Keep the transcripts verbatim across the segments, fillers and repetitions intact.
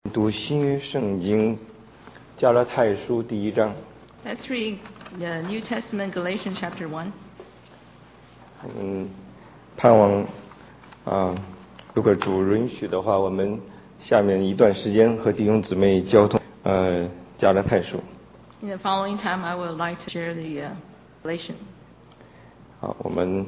读新约圣经加拉太书第一章。 Let's read the New Testament, Galatians chapter one. 嗯，盼望啊，如果主允许的话，我们下面一段时间和弟兄姊妹交通呃加拉太书。 In the following time, I would like to share the uh, Galatians. 好，我们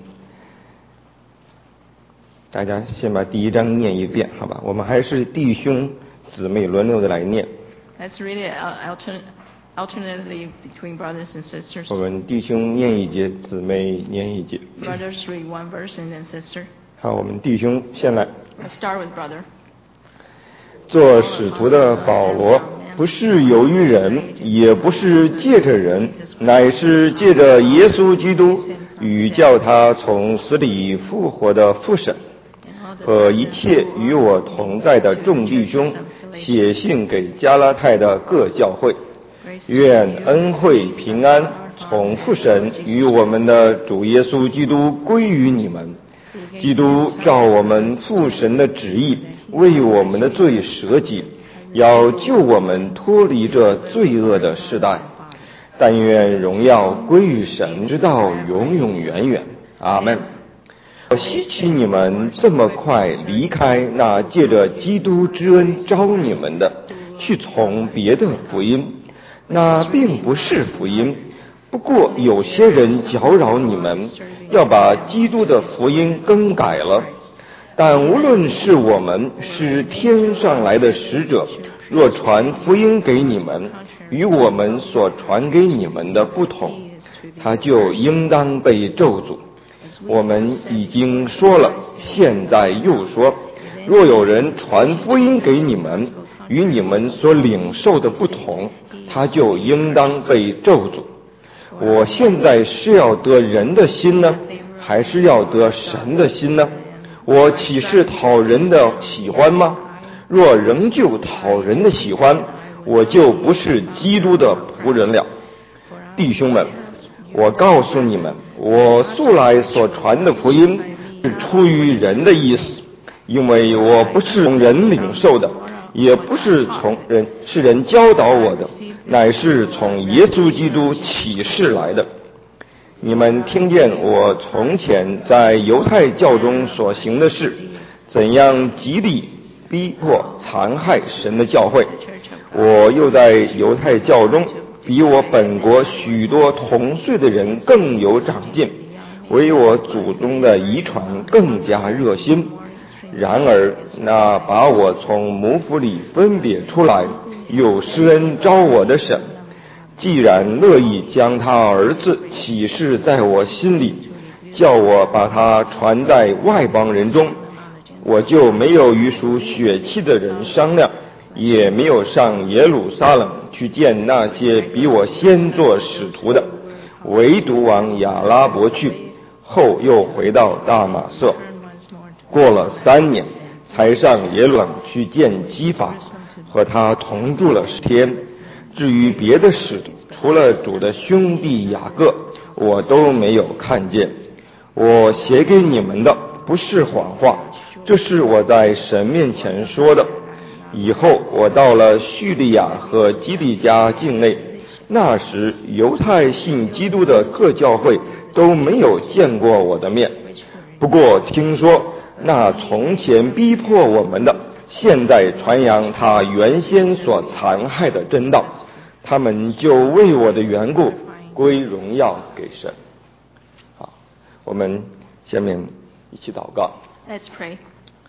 大家先把第一章念一遍，好吧？我们还是弟兄姊妹轮流的来念。 Let's read it altern- alternately between brothers and sisters. 我们弟兄念一节，姊妹念一节。 Brothers read one verse and then sister. 好，我们弟兄先来。 Let's start with brother. 做使徒的保罗，不是由于人，也不是借着人，乃是借着耶稣基督与叫他从死里复活的父神，和一切与我同在的众弟兄，写信给加拉太的各教会，愿恩惠平安从父神与我们的主耶稣基督归于你们。基督照我们父神的旨意，为我们的罪舍己，要救我们脱离这罪恶的时代。但愿荣耀归于神，直到永永远远。阿们。我希奇你们这么快离开那借着基督之恩招你们的，去从别的福音，那并不是福音。不过有些人搅扰你们，要把基督的福音更改了。但无论是我们是天上来的使者，若传福音给你们，与我们所传给你们的不同，他就应当被咒诅。我们已经说了，现在又说，若有人传福音给你们，与你们所领受的不同，他就应当被咒诅。我现在是要得人的心呢，还是要得神的心呢？我岂是讨人的喜欢吗？若仍旧讨人的喜欢，我就不是基督的仆人了。弟兄们，我告诉你们，我素来所传的福音是出于人的意思，因为我不是从人领受的，也不是从人是人教导我的，乃是从耶稣基督启示来的。你们听见我从前在犹太教中所行的事，怎样极力逼迫残害神的教会。我又在犹太教中比我本国许多同岁的人更有长进，为我祖宗的遗传更加热心。然而那把我从母腹里分别出来又施恩招我的神，既然乐意将他儿子启示在我心里，叫我把他传在外邦人中，我就没有与属血气的人商量，也没有上耶路撒冷去见那些比我先做使徒的，唯独往亚拉伯去，后又回到大马色。过了三年，才上耶路去见基法，和他同住了十天。至于别的使徒，除了主的兄弟雅各，我都没有看见。我写给你们的不是谎话，这是我在神面前说的。以后我到了叙利亚和基利家境内，那时犹太信基督的各教会都没有见过我的面。不过听说那从前逼迫我们的，现在传扬他原先所残害的真道，他们就为我的缘故归荣耀给神。好，我们下面一起祷告。 Let's pray.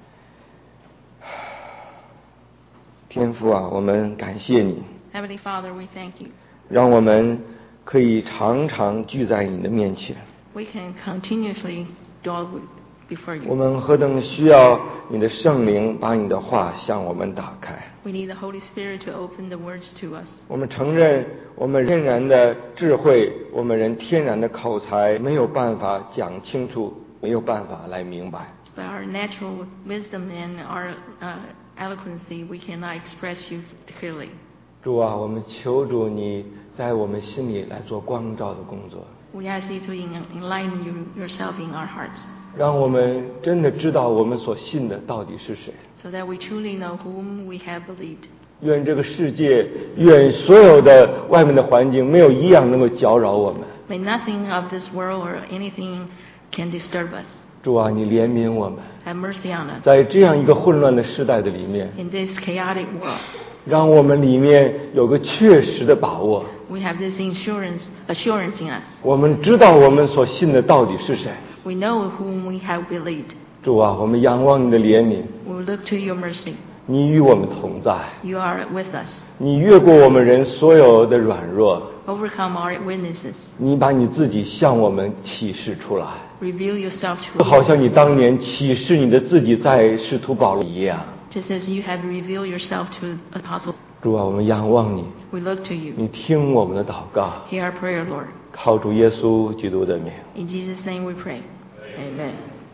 天父啊，我们感谢你， Heavenly Father, we thank you. 让我们可以常常聚在你的面前。 We can continuously dwell before 我 you. 们何等需要你的圣灵把你的话向我们打开。 We need the Holy Spirit to open the words to us. 我们承认我们天然的智慧，我们人天然的口才没有办法讲清楚，没有办法来明白。 By our natural wisdom and our uh, eloquency, we cannot express you clearly. 主啊，我们求主你在我们心里来做光照的工作。 We ask you to en- enlighten you, yourself in our hearts. 让我们真的知道我们所信的到底是谁。 so that we truly know whom we have believed. 愿这个世界，愿所有的外面的环境，没有一样能够搅扰我们。 May nothing of this world or anything can disturb us. 主啊，你怜悯我们。 Have mercy on us. 在这样一个混乱的时代的里面， In this chaotic world, 让我们里面有个确实的把握。 we have this insurance, assurance in us. 我们知道我们所信的到底是谁。 We know whom we have believed. 主啊，我们仰望你的怜悯。 We will look to your mercy. 你与我们同在。 You are with us. 你越过我们人所有的软弱。 Overcome our weaknesses. 你把你自己向我们启示出来。 Reveal yourself to us. 就好像你当年启示你的自己在使徒保罗一样。 Just as you have revealed yourself to apostles. 主啊，我们仰望你。 We look to you. 你听我们的祷告。 Hear our prayer, Lord. 靠主耶稣基督的名。 In Jesus' name we pray. Amen.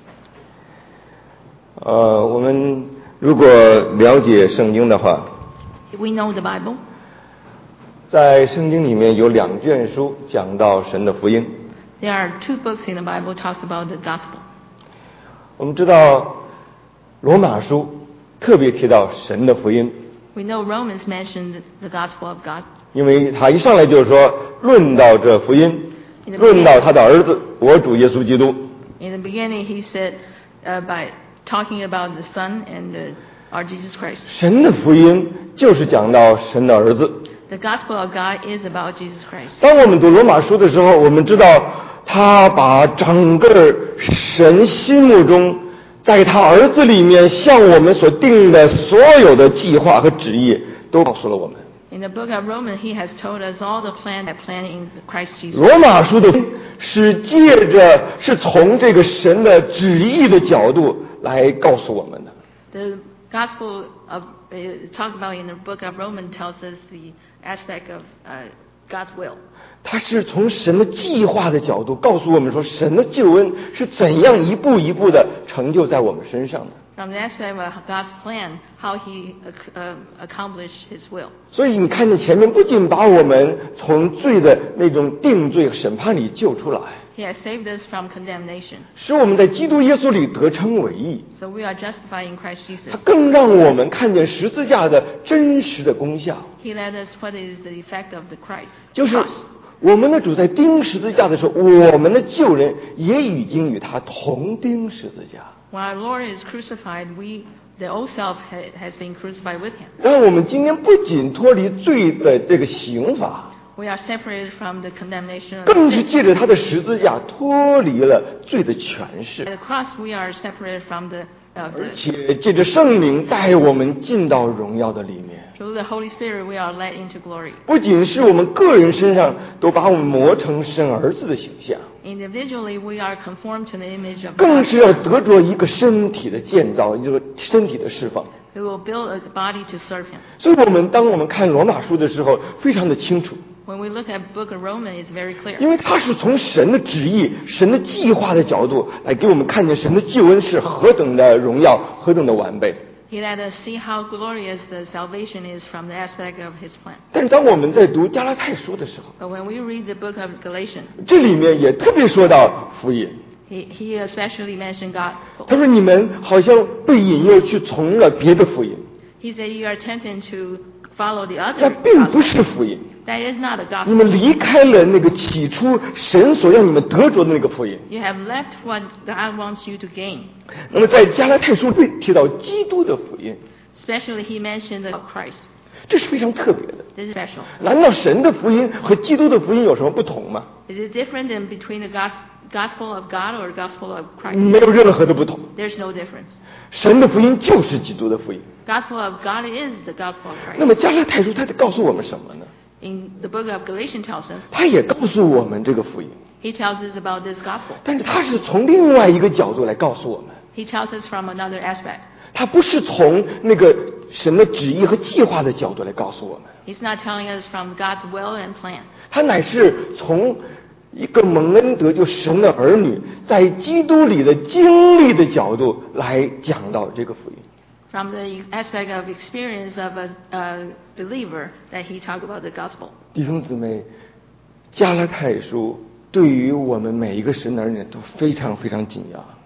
呃，我们如果了解圣经的话， If we know the Bible, 在圣经里面有两卷书讲到神的福音。 there are two books in the Bible talks about the gospel. 我们知道罗马书特别提到神的福音， We know Romans mentioned the gospel of God. 因为他一上来就是说论到这福音，论到他的儿子我主耶稣基督。 In the beginning, he said uh, by talking about the Son and the, our Jesus Christ. 神的福音就是讲到神的儿子。 The gospel of God is about Jesus Christ. 当我们读罗马书的时候，我们知道他把整个神心目中在他儿子里面向我们所定的所有的计划和旨意都告诉了我们。 In the book of Romans, he has told us all the plan that plan in Christ Jesus. 罗马书的是借着是从这个神的旨意的角度来告诉我们的。 The gospel of uh, talked about in the book of Romans tells us the aspect of uh, God's will. 它是从神的计划的角度告诉我们说，神的救恩是怎样一步一步的成就在我们身上的。 From the aspect of God's plan, how he uh, accomplished his will. 所以你看见前面不仅把我们从罪的那种定罪审判里救出来， He has saved us from condemnation. 使我们在基督耶稣里得称为义。 So we are justified in Christ 它 Jesus. 更让我们看见十字架的真实的功效， He let us what is the effect of the Christ. 就是 cross. 我们的主在钉十字架的时候，我们的救人也已经与他同钉十字架。 When our Lord is crucified, we, the old self, ha, has been crucified with him. 让我们今天不仅脱离罪的这个刑罚， We are separated from the condemnation of 更是 sin. 借着他的十字架脱离了罪的权势， At the cross, we are separated from the, uh, 而 the. 且借着圣灵带我们进到荣耀的里面。 Through the Holy Spirit, we are led into glory. 不仅是我们个人身上都把我们磨成神儿子的形象， Individually, we are conformed to the image of 更 God. 是要得着一个身体的建造，一个身体的释放。 We will build a body to serve him. 所以，我们当我们看罗马书的时候，非常的清楚， When we look at the book of Romans, it's very clear. 因为它是从神的旨意、神的计划的角度来给我们看见神的救恩是何等的荣耀、何等的完备。 He let us see how glorious the salvation is from the aspect of his plan. 但是，当我们在读加拉太书的时候， But when we read the book of Galatians, 这里面也特别说到福音。 he, he especially mentioned God. 他说：“你们好像被引诱去从了别的福音， He said you are tempted to follow the 那 other 并不 gospel. 是福音。 That is not a 你 gospel. 们离开了那个起初神所让你们得着的那个福音。 You have left what God wants you to gain. 那么，在加拉太书里提到基督的福音， Especially he mentioned the Christ. 这是非常特别的。 This is special. 难道神的福音和基督的福音有什么不同吗？ Is it different than between the gos- gospel of God or the gospel of Christ? 没有任何的不同。 There's no difference. 神的福音就是基督的福音。 Gospel of God is the gospel of 那 Christ. 么加拉太书他告诉我们什么呢？ In the book of Galatians tells us, 他也告诉我们这个福音， he tells us about this gospel. 但是他是从另外一个角度来告诉我们。 He tells us from another aspect. 他不是从那个神的旨意和计划的角度来告诉我们， He's not telling us from God's will and plan. 他乃是从一个蒙恩得救神的儿女在基督里的经历的角度来讲到这个福音。 From the aspect of experience of a, a believer that he talked about the gospel. 弟兄姊妹，加拉太书对于我们每一个神的儿女都非常非常紧要。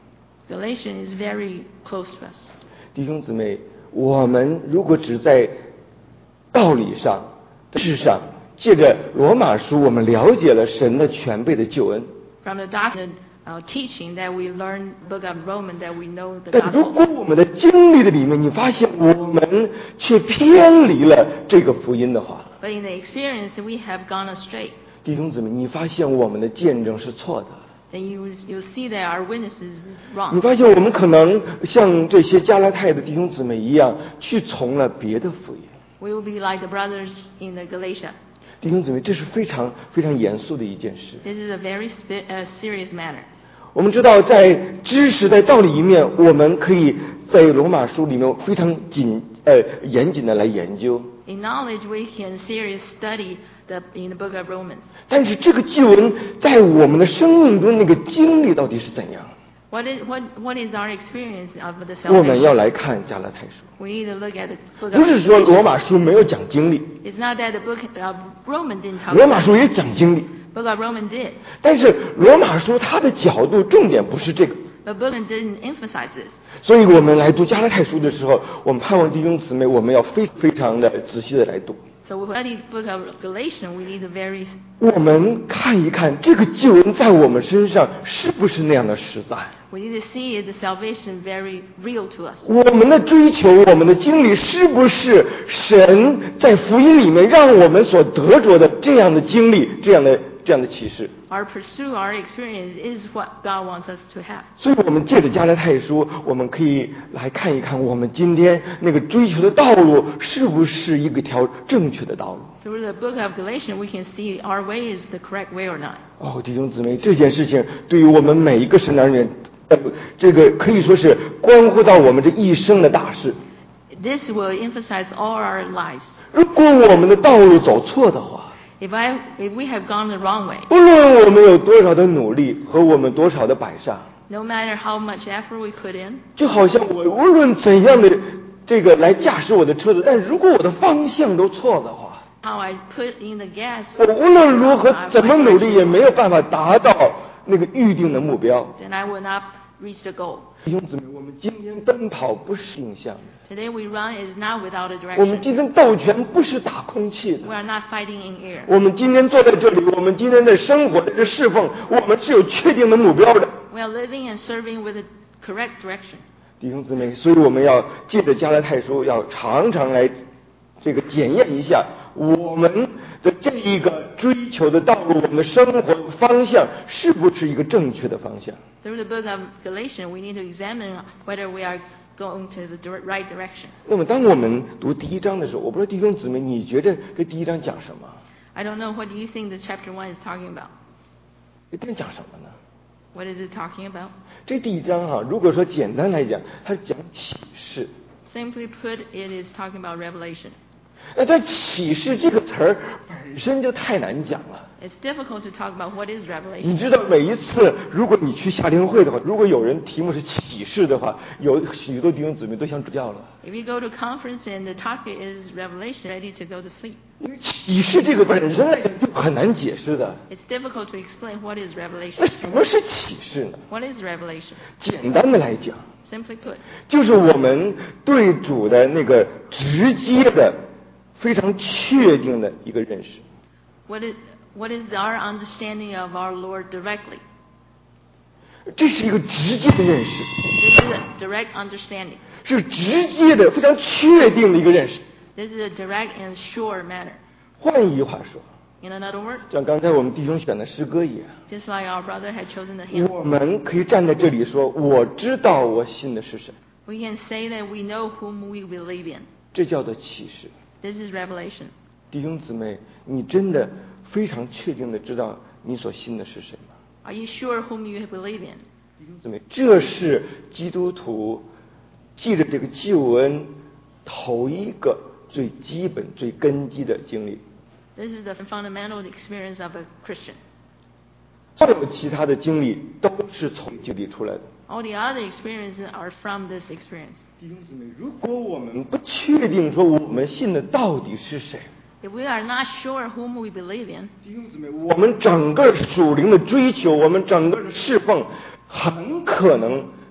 Galatians is very close to us. 弟兄姊妹，我们如果只在道理上、事上，借着罗马书，我们了解了神的全备的救恩。 From the doctrine, uh, teaching that we learn Book of Romans, that we know the 但如 gospel. 果我们的经历的里面，你发现我们却偏离了这个福音的话， But in the experience, we have gone astray. 弟兄姊妹，你发现我们的见证是错的。 Then you you see that our witnesses is 你 wrong. 发现我们可能像这些加拉太的弟兄姊妹一样，去从了别的福音。 We will be like the brothers in the Galatia. 弟兄姊妹，这是非常非常严肃的一件事。 This is a very spe- uh, serious matter. 我们知道，在知识、在道理一面，我们可以在罗马书里面非常紧呃严谨的来研究。 In knowledge, we can seriously study the in the Book of Romans. 但是这个救恩在我们的生命中那个经历到底是怎样？ What is what what is our experience of the 我们要 salvation? 来看加拉太书， We need to look at the Book 不 of 是说罗 Galatians. 马书没有讲经历， It's not that the Book of Romans didn't talk 罗马 about 书也讲经历， it. Book of Romans did. 但是罗马书它的角度重点不是这个。 But Book of Romans didn't emphasize this. 所以我们来读加拉太书的时候，我们盼望弟兄姊妹，我们要非非常的仔细的来读。 So we study Book of Galatians, we need to very 我们看一看这个救恩在我们身上是不是那样的实在？ we need to see the salvation very real to us. 我们的追求，我们的经历，是不是神在福音里面让我们所得着的这样的经历，这样的这样的启示？ Our pursuit, our experience is what God wants us to have. 所以我们借着加拉太书，我们可以来看一看，我们今天那个追求的道路是不是一个条正确的道路？ Through the Book of Galatians, we can see our way is the correct way or not. 哦，弟兄姊妹，这件事情对于我们每一个神男人，呃，这个可以说是关乎到我们这一生的大事。 This will emphasize all our lives. 如果我们的道路走错的话， If I, if we have gone the wrong way, 不论我们有多少的努力和我们多少的摆上， no matter how much effort we put in, 就好像我无论怎样的这个来驾驶我的车子，但如果我的方向都错的话， how I put in the gas, 我无论如何怎么努力也没有办法达到那个预定的目标。 then I will not reach the goal. 弟兄姊妹，我们今天奔跑不是定向的， Today we run is not without a 我们 direction. 今天斗拳不是打空气的。 We are not fighting in air. 我们今天坐在这里，我们今天的生活的这侍奉，我们是有确定的目标的。 We are living and serving with a correct direction. 弟兄姊妹，所以我们要借着加拉太书，要常常来这个检验一下我们的这一个追求的道路，我们的生活方向是不是一个正确的方向。 Through the book of Galatians, we need to examine whether we are going to the dir- right direction. 那么当我们读第一章的时候，我不知道弟兄姊妹，你觉得这第一章讲什么？ I don't know, what do you think the chapter one is talking about? 这第一章讲什么呢？ What is it talking about? 这第一章哈、如果说简单来讲，它是讲启示。 Simply put, it is talking about revelation. 那这启示这个词儿本身就太难讲了。 It's difficult to talk about what is 你 revelation. 知道，每一次如果你去夏令会的话，如果有人题目是启示的话，有许多弟兄姊妹都想主教了。 If you go to conference and the topic is revelation, ready to go to sleep. 因为启示这个本身来讲就很难解释的。 It's difficult to explain what is 那 revelation. 什么是启示呢？ What is revelation? 简单的来讲， Simply put, 就是我们对主的那个直接的、非常确定的一个认识。 what is what is our understanding of our Lord directly? 这是一个直接的认识， This is a direct understanding. 是直接的、非常确定的一个认识。 This is a direct and sure matter. 换一句话说， In another word, 像刚才我们弟兄选的诗歌一样， just like our brother had chosen the hymn, 我们可以站在这里说：“我知道我信的是谁。 we can say that we know whom we believe in. ” 这叫做启示。 This is revelation. 弟兄姊妹，你真的非常确定的知道你所信的是谁吗？ Are you sure whom you believe in? 弟兄姊妹，这是基督徒记着这个救恩头一个最基本、最根基的经历。 This is the fundamental experience of a Christian. 所有其他的经历都是从经历出来的。 All the other experiences are from this experience. 弟兄姊妹，如果我们不确定说我们信的到底是谁， If we are not sure whom we believe in, 弟兄姊妹，我们整个属灵的追求，我们整个的侍奉，很可能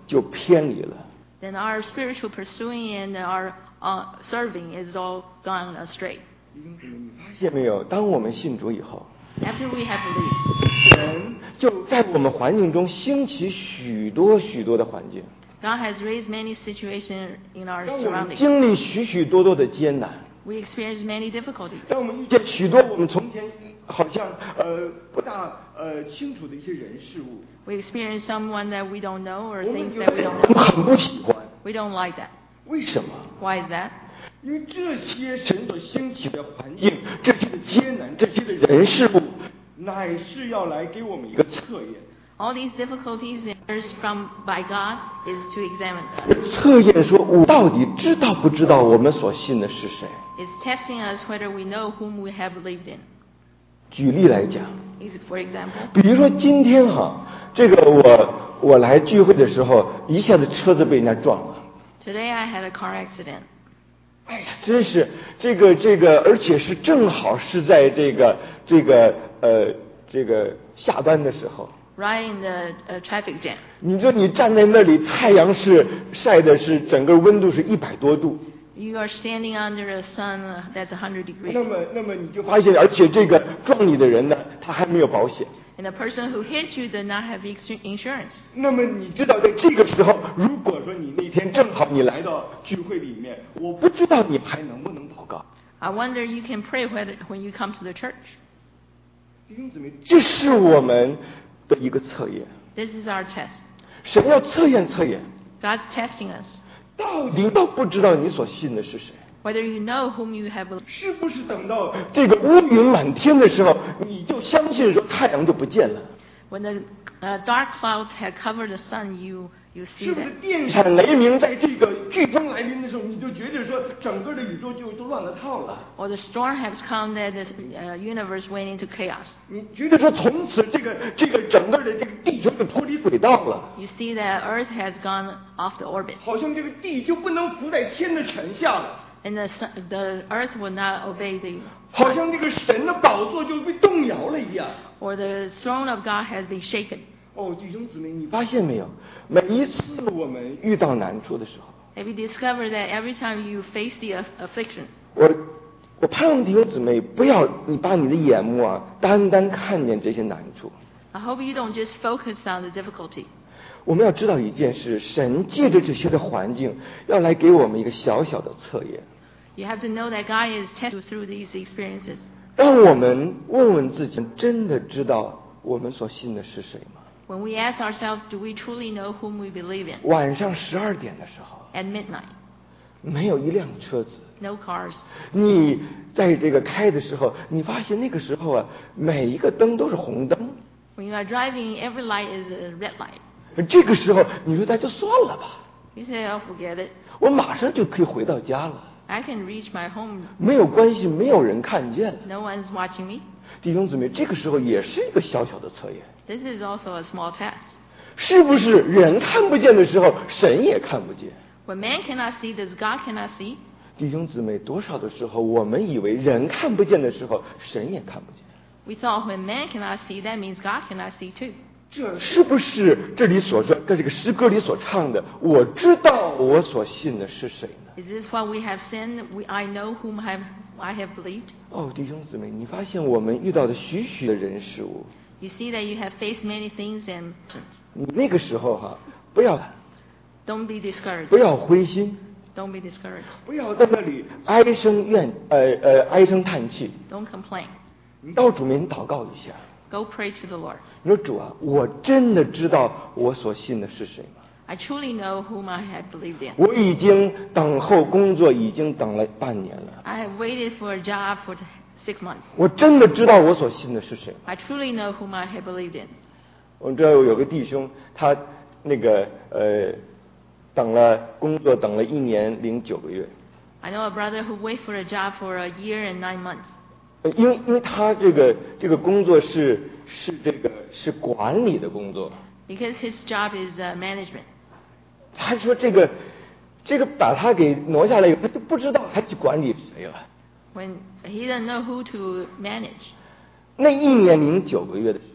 就偏离了。 then our spiritual pursuing and our uh, serving is all gone astray. 你发现没有？当我们信主以后， After we have believed, 神就在我们环境中兴起许多许多的环境， God has raised many situations in our 让我们 surroundings. 经历许许多多的艰难， We experience many difficulties. 让我们遇见许多我们从前好像呃不大呃清楚的一些人事物， We experience someone that we don't know or 我们 things 有 that we 的 don't 我们 know. 很不喜欢。 We don't like that. 为什么？ Why is that? 因为这些神所兴起的环境，这些的艰难，这些的人事物，乃是要来给我们一个测验。 All these difficulties is from by God is to examine us. 测验说，我到底知道不知道我们所信的是谁？ It's testing us whether we know whom we have believed in. 举例来讲， Is for example, 比如说今天哈，这个我我来聚会的时候，一下子车子被人家撞了。 today I had a car accident. 哎呀，真是这个这个，而且是正好是在这个这个呃这个下班的时候。 Right in the uh, traffic jam. 你说你站在那里，太阳是晒的是整个温度是一百多度。 You are standing under a sun uh, that's one hundred 那 degrees. 么那么你就发现，而且这个撞你的人呢，他还没有保险。 And the person who hit you did not have ex- insurance. 那么你知道，在这个时候，如果说你那天正好你来到聚会里面，我不知道你还能不能祷告。 I wonder you can pray when, when you come to the church. 弟兄姊妹，这是我们的一个测验。 This is our test. 神要测验测验， God's testing us. 到底都不知道你所信的是谁。 Whether you know whom you have believed. 是不是等到这个乌云满天的时候，你就相信说太阳就不见了？ When the uh, dark clouds had covered the sun, you, you see 是不是 that. 电闪雷鸣，在这个飓风来临的时候，你就觉得说整个的宇宙就都乱了套了？ Or the storm has come that the uh, universe went into chaos. 你觉得说从此这个这个整个的这个地球就脱离轨道了？ You see that Earth has gone off the orbit. 好像这个地就不能伏在天的权下了， And the, sun, the Earth will not obey the... 好像这个神的宝座就被动摇了一样。 Or the throne of God has been shaken. 哦，弟兄姊妹，你发现没有？每一次我们遇到难处的时候， Have you discovered that every time you face the aff- affliction, 我我盼望弟兄姊妹不要你把你的眼目啊，单单看见这些难处。 I hope you don't just focus on the difficulty. 我们要知道一件事，神借着这些的环境，要来给我们一个小小的测验， You have to know that God is testing you through these experiences. 让我们问问自己，真的知道我们所信的是谁吗？ When we ask ourselves, do we truly know whom we believe in? 晚上十二点的时候， At midnight, 没有一辆车子， no cars. 你在这个开的时候，你发现那个时候啊，每一个灯都是红灯。 When you are driving, every light is a red light. 这个时候，你说那就算了吧， You say, oh, forget it. 我马上就可以回到家了， I can reach my home. 没有关系，没有人看见了。 No one's watching me. 弟兄姊妹，这个时候也是一个小小的测验， This is also a small test. 是不是人看不见的时候，神也看不见？ When man cannot see, does God cannot see? 弟兄姊妹，多少的时候，我们以为人看不见的时候，神也看不见。 We thought when man cannot see, that means God cannot see too. 这是不是这里所说，在这个诗歌里所唱的？我知道我所信的是谁呢？ Is this what we have sinned? We, I know whom I have, I have believed. 哦，弟兄姊妹，你发现我们遇到的许许的人事物， You see that you have faced many things and 你那个时候哈、不要 don't be discouraged. 不要灰心， Don't be discouraged. 不要在那里唉声怨呃呃唉声叹气， Don't complain. 你到主面前祷告一下。 Go pray to the Lord. 你说主啊，我真的知道我所信的是谁吗？ I truly know whom I have believed in. 我已经等候工作，已经等了半年了。 I have waited for a job for six months. 我真的知道我所信的是谁吗？ I truly know whom I have believed in. 我知道有个弟兄，他那个呃，等了工作，等了一年零九个月。 I know a brother who waited for a job for a year and nine months. 呃因为因为他这个这个工作是是这个是管理的工作， Because his job is uh, management. 他说这个这个把他给挪下来以后，他就不知道他去管理谁了。 When he doesn't know who to manage. 那一年零九个月的时间，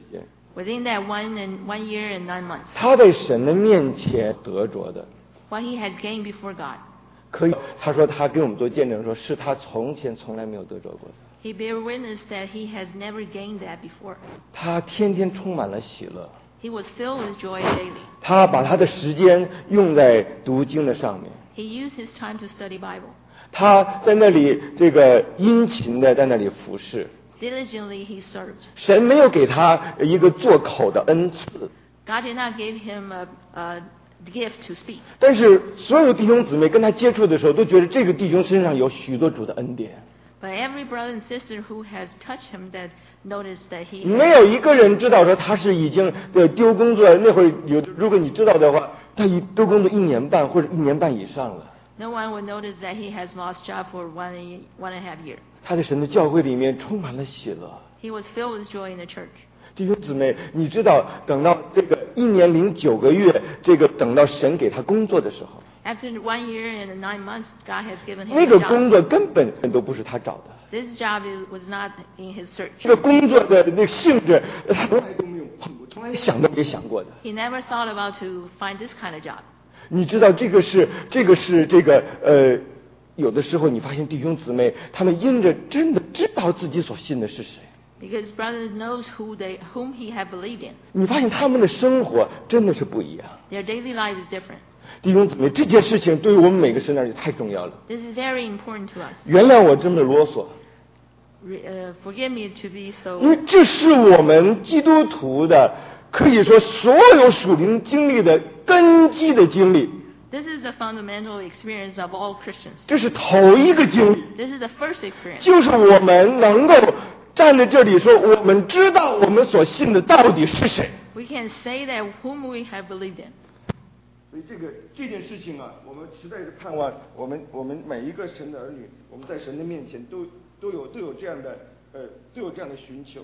Within that one and one year and nine months, 他在神的面前得着的。 what he has gained before God, 可以，他说他给我们做见证说，是他从前从来没有得着过的。 he bear witness that he has never gained that before. 他天天充满了喜乐， He was filled with joy daily. 他把他的时间用在读经的上面， He used his time to study Bible. 他在那里这个殷勤的在那里服侍。 Diligently he served. 神没有给他一个做口的恩赐， God did not give him a, a gift to speak. 但是所有弟兄姊妹跟他接触的时候，都觉得这个弟兄身上有许多主的恩典。 But every brother and sister who has touched him that noticed that he 没有一个人知道说他是已经呃丢工作，那会儿有，如果你知道的话，他已丢工作一年半或者一年半以上了。 no one would notice that he has lost job for one, one and a half year. 他在神的教会里面充满了喜乐。 He was filled with joy in the church. 弟兄姊妹，你知道等到这个一年零九个月，这个等到神给他工作的时候， After one year and nine months, God has given him 那 a 个 job. 工作根本都不是他找的。 This job is, was not in his search. 这个工作的那性质，他从来都没有碰过，从来想都没想过的。 He never thought about to find this kind of job. 你知道这个是这个是这个呃，有的时候你发现弟兄姊妹他们因着真的知道自己所信的是谁， Because brothers knows who they, whom he had believed in. 你发现他们的生活真的是不一样。 Their daily life is different. 弟兄姊妹，这件事情对于我们每个神而言太重要了。 This is very important to us. 原谅我这么啰嗦， Re, uh, forgive me to be 因 so. 为这是我们基督徒的，可以说所有属灵经历的根基的经历， This is the fundamental experience of all Christians. 这是头一个经历， This is the first experience. 就是我们能够站在这里说，我们知道我们所信的到底是谁。 We can say that whom we have believed in. 所以这个这件事情啊，我们实在是盼望我们我们每一个神的儿女，我们在神的面前都都有都有这样的呃都有这样的寻求，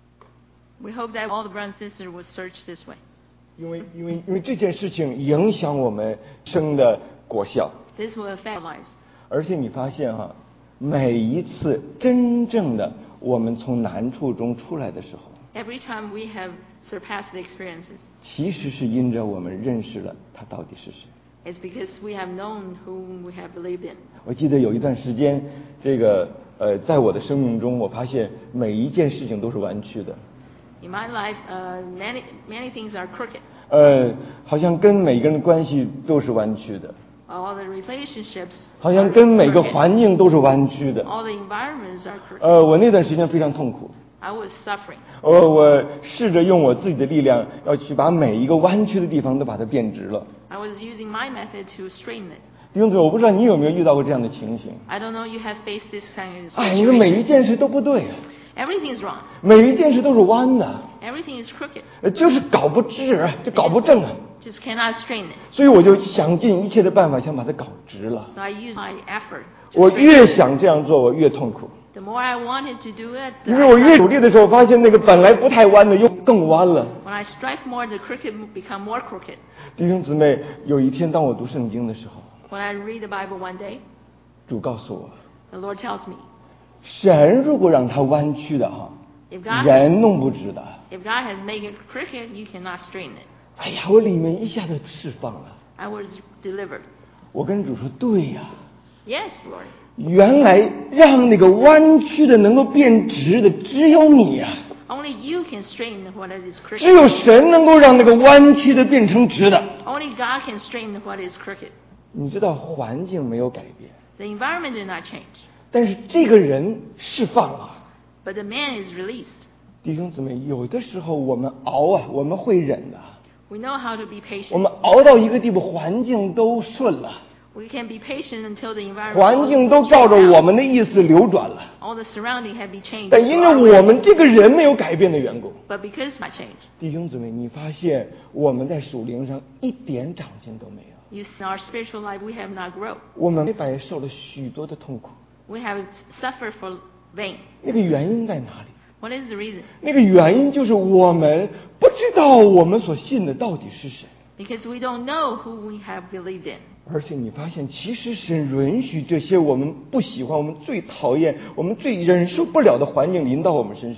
We hope that all the brothers and sisters will search this way. 因为因为因为这件事情影响我们生的果效。 This will affect our lives. 而且你发现哈、每一次真正的我们从难处中出来的时候， Every time we have surpassed the experiences, 其实是因着我们认识了他到底是谁。 it's because we have known whom we have believed in. 我记得有一段时间，这个呃，在我的生命中，我发现每一件事情都是弯曲的， In my life, uh, many many things are crooked. 呃，好像跟每个人的关系都是弯曲的， All the relationships 好像 are 跟每个 crooked. 环境都是弯曲的。 All the environments are crooked. 呃，我那段时间非常痛苦， I was suffering. 我我试着用我自己的力量，要去把每一个弯曲的地方都把它变直了。 I was using my method to straighten it. 弟兄姊妹，我不知道你有没有遇到过这样的情形？ I don't know you have faced this kind of 哎，你说每一 situation. 件事都不对， Everything is wrong. 每一件事都是弯的， Everything is crooked. 呃就是搞不直啊，就搞不正啊。 Just cannot straighten it. 所以我就想尽一切的办法，想把它搞直了。 So I use my effort. to 我 straighten 越 it. 想这样做，我越痛苦， The more I wanted to do it, the 因为我越努力的时候，发现那个本来不太弯的又更弯了。 when I strive more, the crooked become more crooked. 弟兄姊妹，有一天当我读圣经的时候， When I read the Bible one day, 主告诉我， the Lord tells me, 神如果让它弯曲的哈， if God, 人弄不直的。 if God has made it crooked, you cannot straighten it. 哎呀，我里面一下子释放了。 I was delivered. 我跟主说，对呀， Yes, Lord. 原来让那个弯曲的能够变直的只有你呀、 Only you can straighten what is 只 crooked. 有神能够让那个弯曲的变成直的。 Only God can straighten what is crooked. 你知道环境没有改变， The environment did not change, 但是这个人释放了。 but the man is released. 弟兄姊妹，有的时候我们熬啊，我们会忍的。 We know how to be 我 patient. 们熬到一个地步，环境都顺了， We can be patient until the environment 环境都照着我们的意思流转了。 all the surrounding have been changed. 但因 to our 为我 ways. 们这个人没有改变的缘故， But because my change, 弟兄姊妹，你发现我们在属灵上一点长进都没有。 you see, in our spiritual life, we have not grown. 我们白受了许多的痛苦， We have suffered for vain. 那个原因在哪里？ What is the reason? 那个原因就是我们不知道我们所信的到底是谁。 Because we don't know who we have believed in. 而且你发现，其实神允许这些我们不喜欢、我们最讨厌、我们最忍受不了的环境临到我们身上，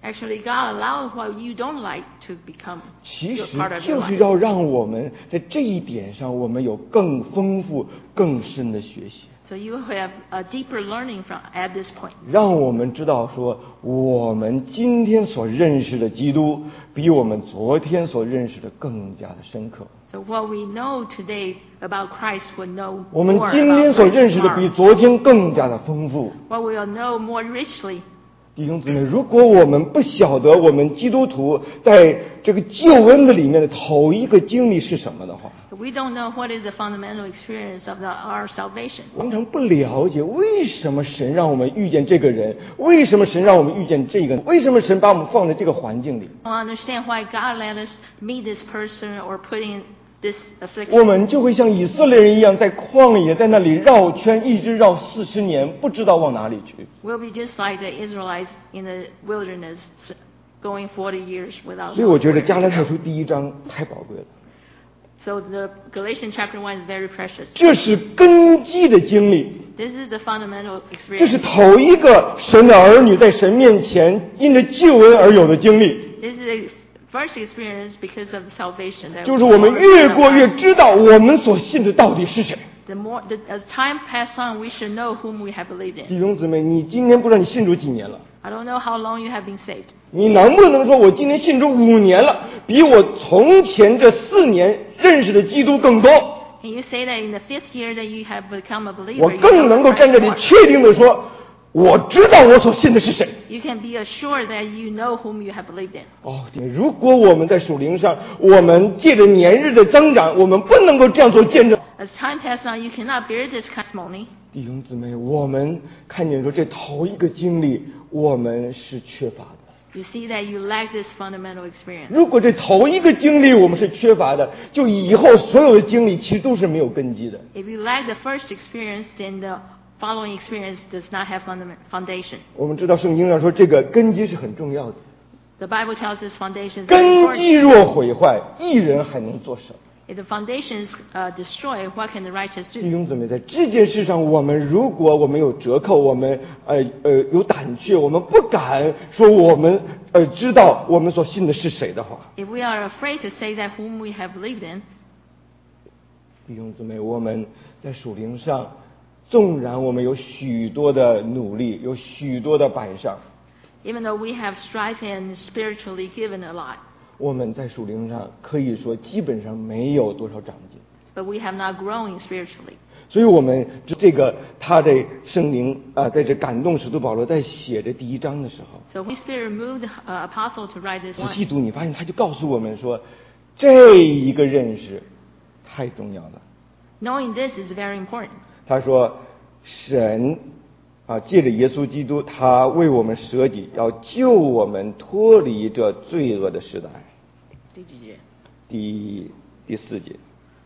Actually, God allows what you don't like to become 其 your 实 part of 就 your 是 life. 要让我们在这一点上，我们有更丰富、更深的学习， So you have a deeper learning from at this point. 让我们知道说，我们今天所认识的基督，比我们昨天所认识的更加的深刻。 So what we know today about Christ will know 我们 more 今天 about 所 Christ 认识的比 tomorrow. 昨天更加的丰富。 What we will know more richly. 弟兄姊妹，如果我们不晓得我们基督徒在这个救恩的里面的头一个经历是什么的话， If we don't know what is the fundamental experience of the, our salvation. 常常不了解为什么神让我们遇见这个人，为什么神让我们遇见这个，为什么神把我们放在这个环境里， I don't understand why God let us meet this person or put in this 我 affliction. 们就会像以色列人一样，在旷野在那里绕圈，一直绕四十年，不知道往哪里去。 We'll be just like the Israelites in the wilderness, going forty years without 所以我觉得 knowing 加 where 拉 to 太 go. 书第一章太宝贵了， So the Galatians chapter one is very precious. 这是根基的经历。 This is the fundamental 这是 experience. 头一个神的儿女在神面前因着救恩而有的经历， This is the first experience because of the salvation. That 就是我们越过越知道我们所信的到底是谁。 The more the, as time passes on, we should know whom we have believed in. 弟兄姊妹，你今天不知道你信主几年了？ I don't know how long you have been saved. 你能不能说我今天信主五年了，比我从前这四年认识的基督更多？ Can you say that in the fifth year that you have become a believer, 我 you 更 know 能够 Christ 站这里 more? 确定的说，我知道我所信的是谁。 You can be assured that you know whom you have believed in. 哦，如果我们在属灵上，我们借着年日的增长，我们不能够这样做见证。 As time passes on, you cannot bear this testimony. 弟兄姊妹，我们看见说这头一个经历，我们是缺乏的。 You see that you lack this fundamental experience. 如果这头一个经历我们是缺乏的，就以后所有的经历其实都是没有根基的。 If you lack the first experience, then the following experience does not have fundament, foundation. 我们知道圣经上说这个根基是很重要的， The Bible tells us foundation is very 根基 important. 若毁坏，一人还能做什么？ If the foundation is uh, destroyed, what can the righteous 弟 do? 兄姊妹，在这件事上，我们如果我们有折扣，我们呃呃有胆怯，我们不敢说我们呃知道我们所信的是谁的话， If we are afraid to say that whom we have believed in, 弟兄姊妹，我们在属灵上，纵然我们有许多的努力，有许多的摆上， even though we have strived and spiritually given a lot, 我们在属灵上可以说基本上没有多少长进。 but we have not grown spiritually. 所以我们这个他的圣灵啊、在这感动使徒保罗在写这第一章的时候， So Holy Spirit moved the uh, apostle to write this 仔细 one. 读，你发现他就告诉我们说，这一个认识太重要了。 Knowing this is very important. 他说，神啊，借着耶稣基督，他为我们舍己，要救我们脱离这罪恶的时代。第第四节，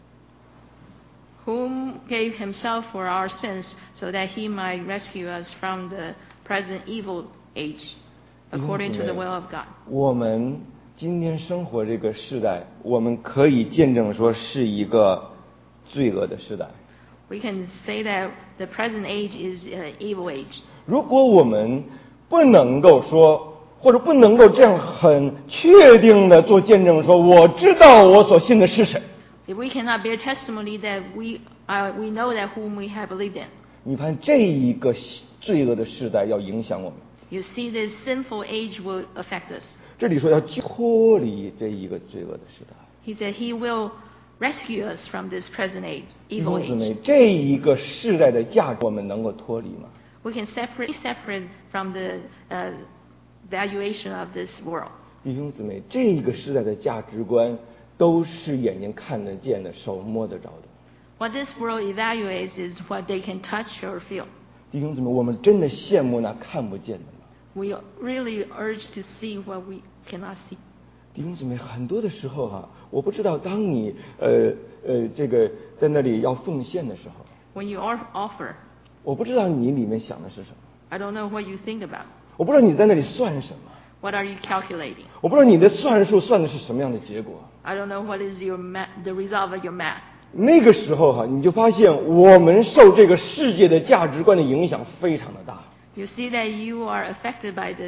Whom gave himself for our sins, so that he might rescue us from the present evil age, according to the will of God. 我们今天生活这个时代，我们可以见证说是一个罪恶的时代。 We can say that the present age is an evil age. 如果我们不能够说，或者不能够这样很确定的做见证，说我知道我所信的是谁， If we cannot bear testimony that we uh, we know that whom we have believed in, 你看这一个罪恶的时代要影响我们。 you see this sinful age will affect us. 这里说要脱离这一个罪恶的时代。 He said he will rescue us from this present age, 弟 evil 兄姊妹， age. 这一个世代的价值我们能够脱离吗？ We can separate separate from the uh, valuation of this world. 弟兄姊妹，这一个时代的价值观都是眼睛看得见的，手摸得着的。 What this world evaluates is what they can touch or feel. 弟兄姊妹，我们真的羡慕那看不见的吗？ We really urge to see what we cannot see. 弟兄姊妹，很多的时候哈、我不知道当你呃呃这个在那里要奉献的时候， When you are offer, 我不知道你里面想的是什么， I don't know what you think about. 我不知道你在那里算什么， What are you calculating? 我不知道你的算术算的是什么样的结果。 I don't know what is your math, the result of your math. 那个时候哈、你就发现我们受这个世界的价值观的影响非常的大。 You see that you are affected by the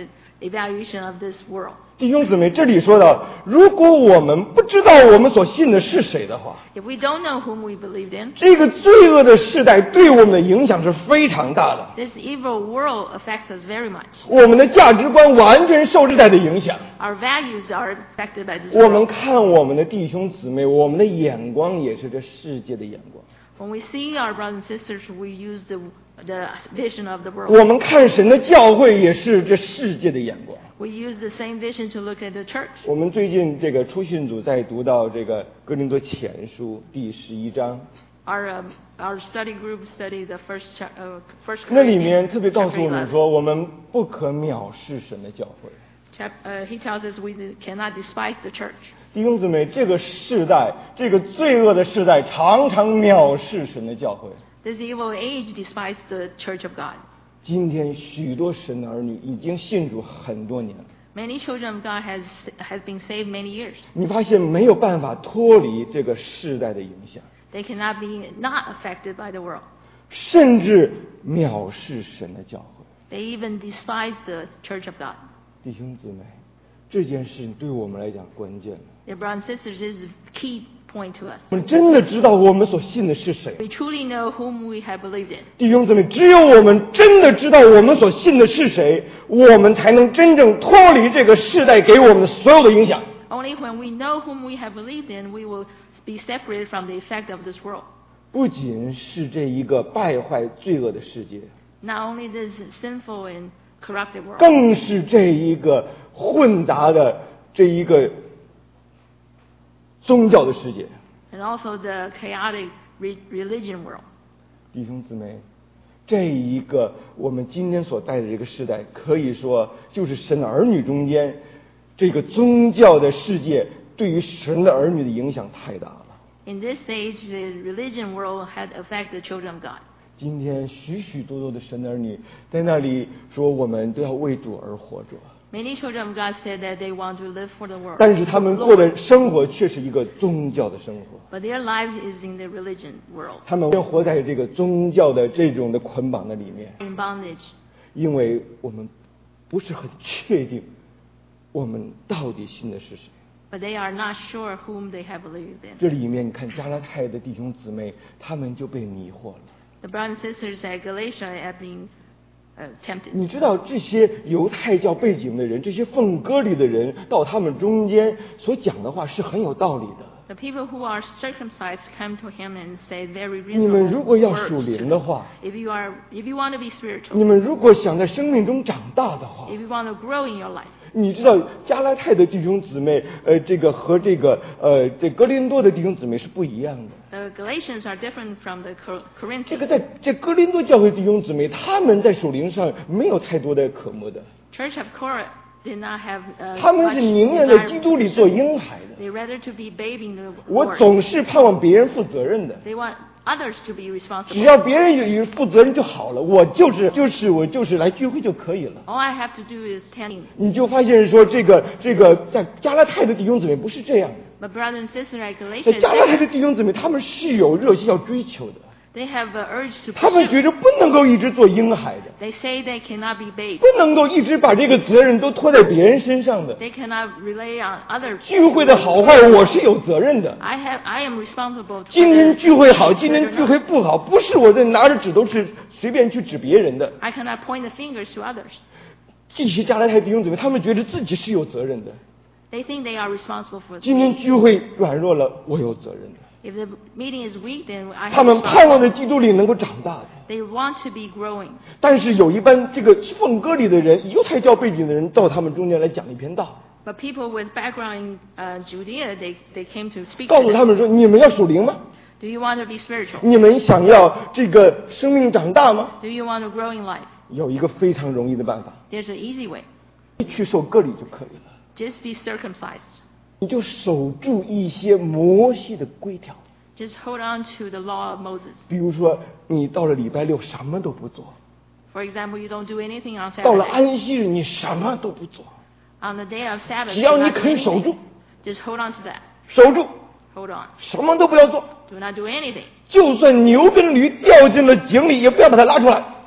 evaluation of this world. 弟兄姊妹，这里说到，如果我们不知道我们所信的是谁的话， If we don't know whom we believed in, 这个罪恶的世代对我们的影响是非常大的。 this evil world affects us very much. 我们的价值观完全受这代的影响。 Our values are affected by this 我们 world. 看我们的弟兄姊妹，我们的眼光也是这世界的眼光。 When we see our brothers and sisters, we use the, the vision of the 我 world. 们看神的教会也是这世界的眼光。 We use the same vision to look at the church. 我们最近这个初训组在读到这个哥林多前书第十一章， Our, um, our study group studied the first, cha- uh, first 那里面特别 Corinthians 告诉 chapter 我们 eleven. 说，我们不可藐视神的教会。 Chap- uh, he tells us we cannot despise the church. 弟兄姊妹，这个世代，这个罪恶的世代，常常藐视神的教会。 This evil age despises the church of God. 今天许多神的儿女已经信主很多年了， Many children of God has, has been saved many years. 你发现没有办法脱离这个世代的影响， They cannot be not affected by the world. 甚至藐视神的教会。 They even despise the church of God. 弟兄姊妹，这件事对我们来讲关键了。 Dear brothers and sisters, this is a key point to us. 我们真的知道我们所信的是谁。 We truly know whom we have believed in. 弟兄姊妹，只有我们真的知道我们所信的是谁，我们才能真正脱离这个世代给我们的所有的影响。 Only when we know whom we have believed in, we will be separated from the effect of this world. 不仅是这一个败坏罪恶的世界， Not only this sinful and corrupted world, 更是这一个混杂的这一个宗教的世界。 and also the chaotic re- religion world. 弟兄姊妹，这一个我们今天所在的这个时代，可以说就是神的儿女中间，这个宗教的世界对于神的儿女的影响太大了。 In this age, the religion world had affected the children of God. 今天许许多多的神的儿女在那里说，我们都要为主而活着， Many children of God said that they want to live for the world, 但是他们过的生活却是一个宗教的生活。 but their lives is in the religion world, 他们活在这个宗教的这种的捆绑的里面， in bondage, 因为我们不是很确定我们到底信的是谁。 but they are not sure whom they have believed in. 这里面你看加拉太的弟兄姊妹，他们就被迷惑了。 The brothers and sisters at Galatia have been uh, tempted. 你知道这些犹太教背景的人，这些奉割礼的人，到他们中间所讲的话是很有道理的。 The people who are circumcised come to him and say very 你们如 reasonable 果要 words 属 to 灵 him. 的话， If you are, if you want to be spiritual, 你们如果想在生命中长大的话， if you want to grow in your life, 你知道加拉太的弟兄姊妹，呃，这个和这个呃这哥林多的弟兄姊妹是不一样的。 the Galatians are different from the Cor- 这个 Corinthians. 在这哥林多教会弟兄姊妹，他们在属灵上没有太多的渴慕的， Church of Corinth did not have uh, 他们 much 是宁愿在 desire 基 for 督里做 Christians. 婴孩的。 They rather to be baby in the 我 Lord. 总是盼望别人负责任的， They want others to be 只 responsible. 要别人有有负责任就好了，我就是就是我就是来聚会就可以了。 All I have to do is tending. 你就发现说，这个这个在加拉太的弟兄姊妹不是这样的， But brothers and sisters at 在 Galatians, 加拉太 they, 的弟兄姊妹，他们是有热心要追求的， they have the urge to 他们 pursue. 觉着不能够一直做婴孩的， They say they cannot be babes. 不能够一直把这个责任都拖在别人身上的。 They cannot rely on others. 聚会的好坏，我是有责任的。 I have, I am responsible. 今 for 天 the- 聚会好，今 for 天 the 聚会不好，不是我在拿着指头是随便去指别人的。 I cannot point the fingers to others. 这些加拉太弟兄姊妹，他们觉得自己是有责任的。 They think they are responsible for 今天 the 聚会软弱了，我有责任的。 If the meeting is weak, then I 他 have 们盼望在 responsibility. 基督里能够长大的。 They want to be growing. 但是有一班这个奉歌里的人，犹太教背景的人，到他们中间来讲一篇道， But people with background in uh, Judea, they, they came to speak 告 to 诉 them. 他们说：你们要属灵吗？ Do you want to be spiritual? 你们想要这个生命长大吗？ Do you want to grow in life? 有一个非常容易的办法， There's an easy way. 去受割礼就可以了。 Just be circumcised. 你就守住一些摩西的规条， Just hold on to the law of Moses. 比如说你到了礼拜六什么都不做， For example, you don't do anything on 到了 Saturday. 安息日你什么都不做， On the day of Sabbath, 只要 do 你 not do 肯守 anything. 住， Just hold on to that. 守住， Hold on. 什么都不要做， Do not do anything. 就算牛跟驴掉进了井里，也不要把它拉出来。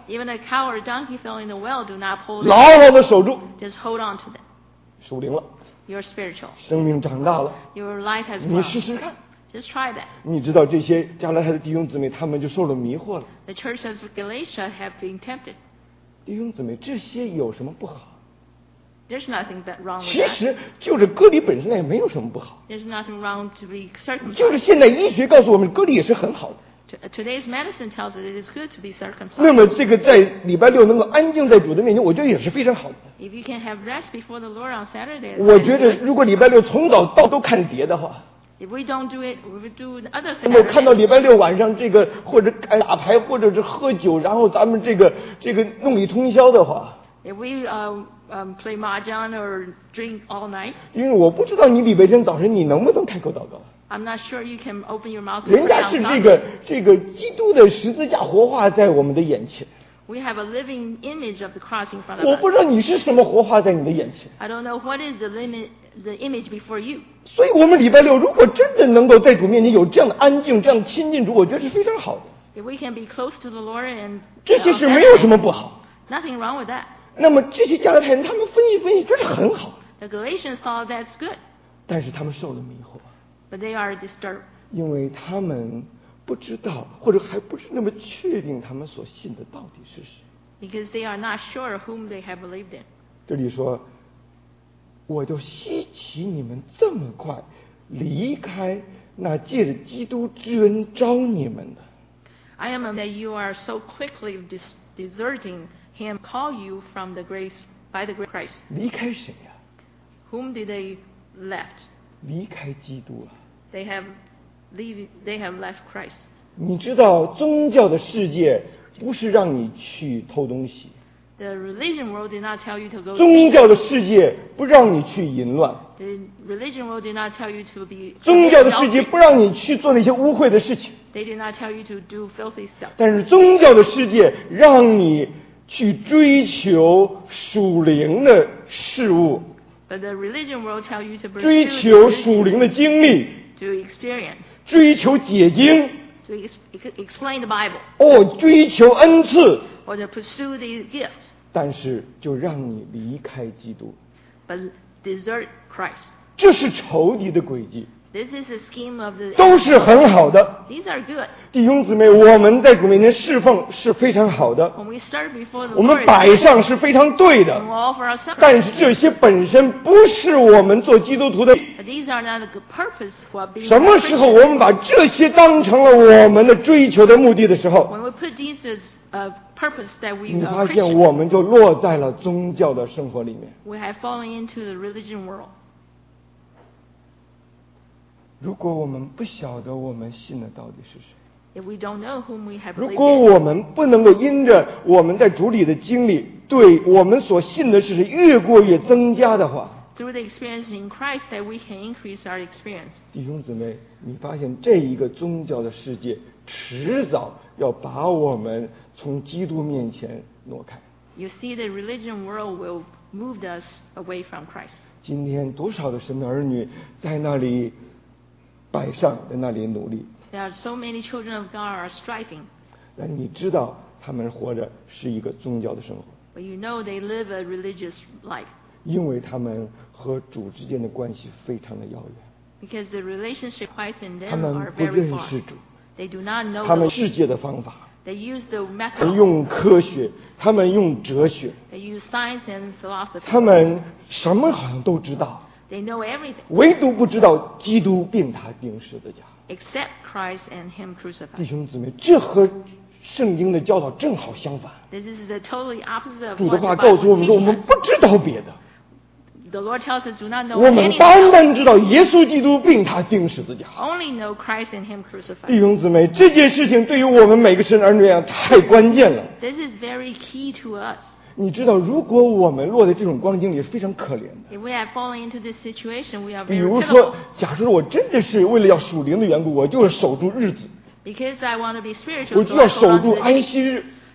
Even a cow or a donkey fell in the well, do not pull them. 牢牢的守住， Just hold on to them. 属灵了， You're spiritual. 生命长大了。 Your life has 你 grown. 试试看， Just try that. 你知道这些加拉太的弟兄姊妹，他们就受了迷惑了。 The church of Galatia have been tempted. 弟兄姊妹，这些有什么不好？ There's nothing but wrong with 其 that. 实就是割礼本身也没有什么不好， There's nothing wrong to be 就是 circumcised. 现代医学告诉我们，割礼也是很好的。 T- Today's medicine tells us it is good to be 那 circumcised. 么这个在礼拜六能够安静在主的面前，我觉得也是非常好的。 If you can have rest before the Lord on Saturday, 我 that's 觉得 good. 如果礼拜六从早到都看碟的话， If we don't do it, we will do the other 那么看到 Saturday. 礼拜六晚上这个或者打牌或者是喝酒，然后咱们这个这个弄里通宵的话， If we uh, um, play mahjong or drink all night, 因为我不知道你礼拜天早晨你能不能开口祷告。 I'm not sure you can open your mouth to 人家 pronounce 是这 something. 个这个基督的十字架活化在我们的眼前， We have a living image of the cross in front of 我 us. 不知道你是什么活化在你的眼前。 I don't know what is the limit, the image before you. 所以，我们礼拜六如果真的能够在主面前有这样的安静、这样亲近主，我觉得是非常好的。 If we can be close to the Lord and 这些 uh, 是没有什么不好。 nothing wrong with that. 那么这些加拉太人，他们分析分析，这是很好， The Galatians thought that's good, 但是他们受了迷惑， but they are disturbed 因为他们不知道，或者还不是那么确定他们所信的到底是谁。 because they are not sure whom they have believed in. 这里说，我就稀奇你们这么快离开那借着基督之恩招你们的。 I am amazed that you are so quickly dis- deserting him, call you from the grace by the grace of Christ. 离开谁呀、 Whom did they left? 离开基督啊！ They have leave, they have left Christ. 你知道宗教的世界不是让你去偷东西， The religion world did not tell you to go 宗 steal. 教的世界不让你去淫乱， The religion world did not tell you to be 宗教的世界 adultery. 不让你去做那些污秽的事情， They did not tell you to do filthy stuff. 但是宗教的世界让你去追求属灵的事物， But the religion world tell you to 追 pursue 求 the 属灵 religion, 的经历， to experience, 追求解经， to ex- ex- explain the Bible, 哦，追求恩赐， or to pursue the gift, 但是就让你离开基督， but desert Christ. 这是仇敌的诡计， This is the scheme of the 都是很好的。 These are good. 弟兄姊妹，我们在主面前侍奉是非常好的， When we start before the 我们 Lord, 摆上是非常对 we 的， will offer our sacrifice. 但是这些本身不是我们做基督徒的。 But these are not the good purpose for being 什么 a 时候 Christian. 我们把这些当成了我们的追求的目的的时候， When we put these as a purpose that we 你 are 发现 Christian, 我们就落在了宗教的生活里面。 we have fallen into the religion world. 如果我们不晓得我们信的到底是谁， If we don't know whom we have 如 believed 果 in, 我们不能够因着我们在主里的经历，对我们所信的是谁越过越增加的话， through the experience in Christ, that we can increase our experience. 弟兄姊妹，你发现这一个宗教的世界迟早要把我们从基督面前挪开。 You see, the religion world will move us away from Christ. 今天多少的神的儿女在那里摆上，在那里努力， There are so many children of God are striving, 但你知道他们活着是一个宗教的生活， but you know they live a religious life 因为他们和主之间的关系非常的遥远， because the relationship Christ and 他 them 们 are 不 very 认 far. 识主， They do not know 他 the 们 Lord. 世界的方法， They use the 他们 method. 用科学，他们用哲学， They use science and philosophy. 他们什么好像都知道， They know everything 唯独不知道基督并他钉十字架。 except Christ and Him 弟 crucified. 兄姊妹，这和圣经的教导正好相反。 This is the totally opposite of 主的 what 话 the 告诉我 Bible 们说，我们 teaches 不知道别的， us. The Lord tells us, do not know 我们 anything 单 else. 单知道耶稣基督并他钉十字架。 Only know Christ and Him 弟 crucified. 兄姊妹，这件事情对于我们每个神儿女来讲太关键了。 This is very key to us. 你知道，如果我们落在这种光景里，是非常可怜的。 If we have fallen into this situation, we are 比 very 如 pitiful. 说，假设我真的是为了要属灵的缘故，我就是守住日子， Because I want to be 我 spiritual, 就 so 要 I 守 hold on 住 to the 安 day. 息日，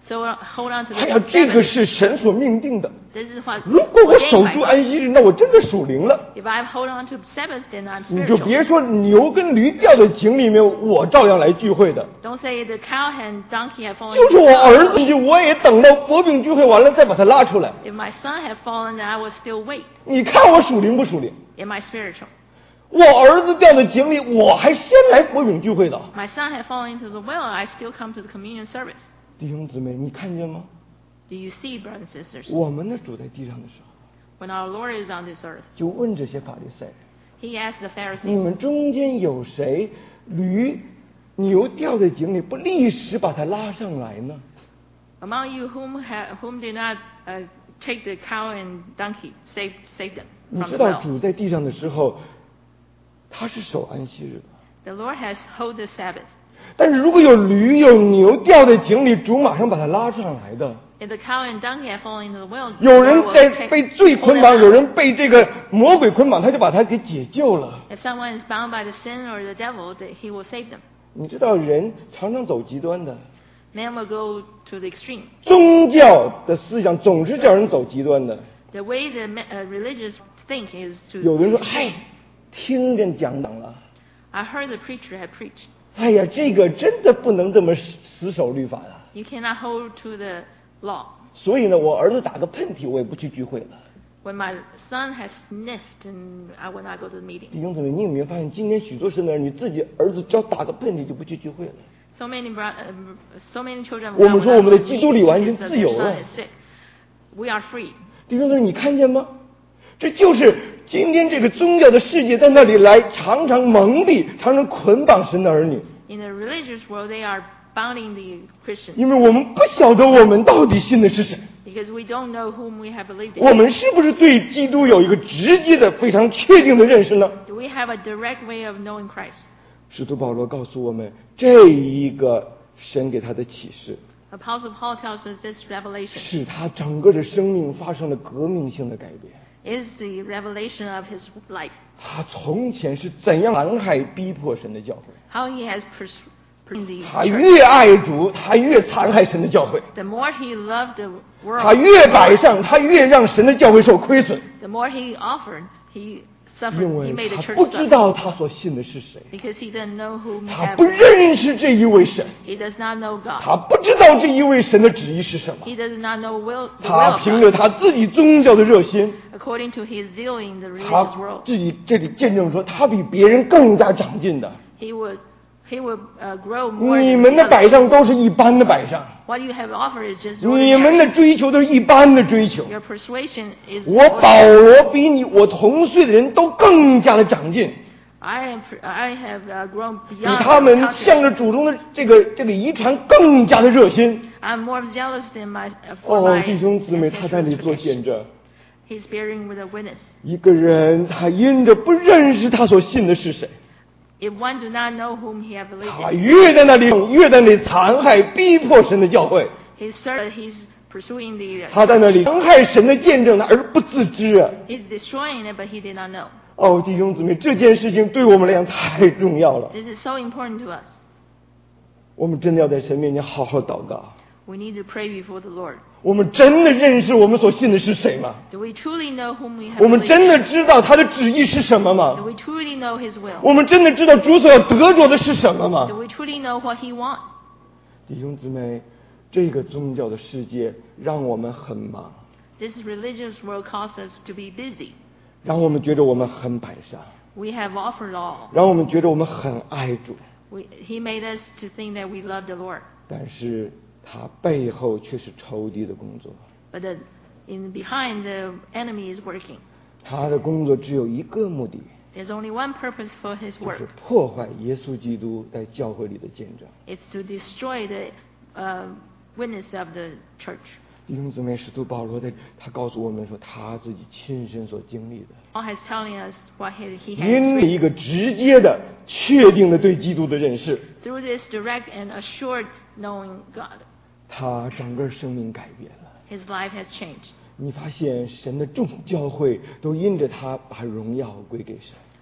So uh, hold on to 哎 the 呀，这个 Sabbath. 是神所命定的。 This is what 如果我 ordained 守 by 住 God. 安息日，那我真的属灵了。 If I hold on to Sabbath, then I'm 你就 spiritual. 别说牛跟驴掉在井里面，我照样来聚会的。 Don't say the cow and donkey have fallen. 就是 into 我 the 儿 well. 子，我也等到国饼聚会完了再把他拉出来。 If my son had fallen, then I would still wait. 你看我属灵不属灵？ Am I spiritual? 我儿子掉在井里，我还先来国饼聚会的。 My son had fallen into the well, I still come to the communion service. 弟兄姊妹，你看见吗？ Do you see, brothers and sisters? 我们的主在地上的时候， When our Lord is on this earth, 就问这些法利赛人： he asked the 你 Pharisees, 们中间有谁驴、牛掉在井里，不立时把它拉上来呢？ among you whom ha- whom did not uh, take the cow and donkey, save save them 你 from 知 the 道 well? 主在地上的时候，他是守安息日的。 The Lord has hold the Sabbath. 但是如果有驴有牛掉在井里，主马上把它拉上来的。 If the cow and donkey have fallen into the well, 有人 the Lord 在 will take- 被罪 pull 捆 them 绑， out. 有人被这个魔鬼捆绑，他就把他给解救了。 If someone is bound by the sin or the devil, that he will save them. 你知道人常常走极端的， Man will go to the extreme. 宗教的思想总是叫人走极端的。 The way the ma- uh, religious think is to. 有的人说：“ extreme. 哎，听见讲讲了， I heard the preacher had preached. 哎呀，这个真的不能这么死守律法呀。 You cannot hold to the law. 所以呢，我儿子打个喷嚏，我也不去聚会了。 When my son has sniffed, and I will not go to the meeting. 弟兄姊妹，你有没有发现，今天许多神的儿女自己儿子只要打个喷嚏就不去聚会了？ So many, bro- uh, so many children. 我们说 will 我 not 们的 go to 基 the 督里 meeting 完全 because 自 their 由 son 了。 is sick. We are free. 弟兄姊妹，你看见吗？这就是今天这个宗教的世界在那里来常常蒙蔽、常常捆绑神的儿女， In the religious world, they are bounding the Christians 因为我们不晓得我们到底信的是谁， because we don't know whom we have believed in. 我们是不是对基督有一个直接的、非常确定的认识呢？ Do we have a direct way of knowing Christ? 使徒保罗告诉我们，这一个神给他的启示， Apostle Paul tells us this revelation 使他整个的生命发生了革命性的改变。 is the revelation of his life. 他从前是怎样残害逼迫神的教会， How he has pers- pursued the 他 church. 越爱主，他越残害神的教会。 The more he loved the 他 world, 越摆上，他越让神的教会受亏损， the more he offered, he suffered. 因 He 为 made the 他 church 不知 suffer 道他所信的是谁， because he doesn't know whom he 他 has 不 believed. 认识这一位神， He does not know God. 他不知道这一位神的旨意是什么， He does not know will, the will 他 of 凭着 God. 他自己宗教的热心， According to his zeal in the 他 religious world, 自己这里见证说，他比别人更加长进的。 he would he would uh, grow more 你 than 们 the 的摆 others. 上都是一般的摆上， What you have offered is just 你们 ordinary. 的追求都是一般的追求。 Your persuasion is 我保 ordinary. 罗比你我同岁的人都更加的长进， I am I have uh, grown 比 beyond 他们 confidence. 向着主中的这个这个遗传更加的热心。 I'm more jealous than my uh, for 哦， my 弟兄姊妹，他在 ancestral 里做 tradition. 见证。 He's bearing with a witness. 一个人他因着不认识他所信的是谁， If one do not know whom he have believed 他 in, 越在那里越在那里残害逼迫神的教会， he's certain he's pursuing the. 他在那里残害神的见证而不自知啊！ He's destroying it, but he did not know. 哦，弟兄姊妹，这件事情对我们来讲太重要了， This is so important to us. 我们真的要在神面前好好祷告。 We need to pray before the Lord. 我们真的认识我们所信的是谁吗？ Do we truly know whom we have 我们 believed 真 in? 的知道他的旨意是什么 Do 吗？ we truly know His will? 我们真的知道主所要得着的是什么吗 Do？we truly know what He wants? 弟兄姊妹，这个宗教的世界让我们很忙， This religious world causes us to be busy. 让我们觉得我们很摆上， We have offered all. 让我们觉得我们很爱主， We, he made us to think that we love the Lord. 但是他背后却是仇敌的工作。 But the, in behind, the enemy is working. 他的工作只有一个目的， There's only one purpose for his 就 work. 是破坏耶稣基督在教会里的见证。 It's to destroy the uh, witness of the church. 弟兄姊妹，使徒保罗在他告诉我们说，他自己亲身所经历的。 Paul has telling us what he, he has 因为一 experienced. 个直接的、确定的对基督的认识， Through this direct and assured knowing God, 他整个生命改变了。 his life has changed. 你发现神的众教会都因着他把荣耀归给神。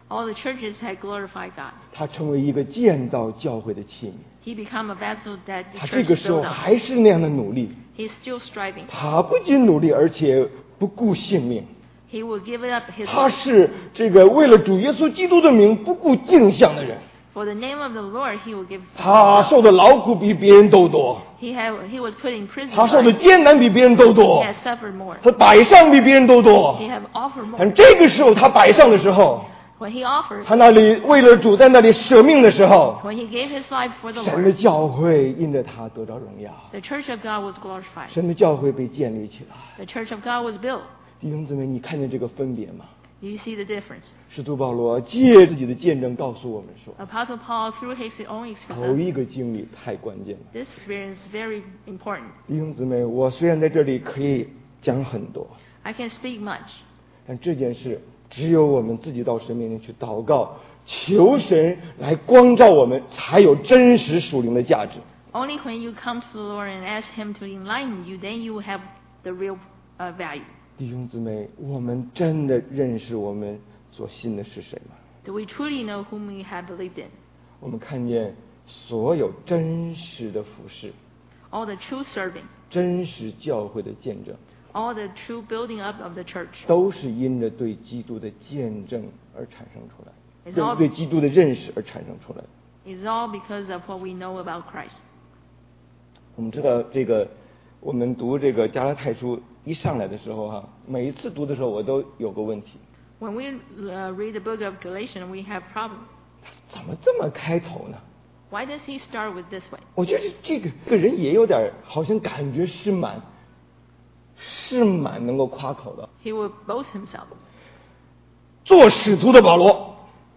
All the churches had glorified God. 他成为一个建造教会的器皿。 He became a vessel that the 他这 church 个时候 built on. 还是那样的努力， He's still striving. 他不仅努力，而且不顾性命。 He will give it up his 他 life. 是这个为了主耶稣基督的名不顾镜像的人。 For the name of the Lord, he will give. 他受的劳苦比别人都多， He had he was put in prison. 他受的 He 艰难比别人都多， has suffered more. 他摆上比别人都多。 He have offered more. 但这个时候他摆上的时候， When he offered, 他那里为了主在那里舍命的时候， when he gave his life for the 神的 Lord, 教会因着他得到荣耀， the church of God was glorified. 神的教会被建立起来。 The church of God was built. 弟兄姊妹，你看见这个分别吗？ You see the difference. 使徒保罗借自己的见证告诉我们说， Apostle Paul, through his own 头 experience, 一个经历太关键了。 this experience is very important. 弟兄姊妹，我虽然在这里可以讲很多， I can speak much, 但这件事只有我们自己到神面前去祷告，求神来光照我们，才有真实属灵的价值。 only when you come to the Lord and ask him to enlighten you, then you will have the real uh, value. 弟兄姊妹，我们真的认识我们所信的是谁吗？ Do we truly know whom we have believed in? 我们看见所有真实的服饰， All the true serving, 真实教会的见证， all the true building up of the church, 都是因着对基督的见证而产生出来， It's 对 all- 对基督的认识而产生出来。 is all because of what we know about Christ. 我们知道这个，我们读这个加拉太书一上来的时候哈、每一次读的时候我都有个问题， When we uh, read the book of Galatians, we have problem. 怎么这么开头呢？ Why does he start with this way? 我觉得这个这个人也有点好像感觉是蛮是蛮能够夸口的。 He will boast himself. 做使徒的保罗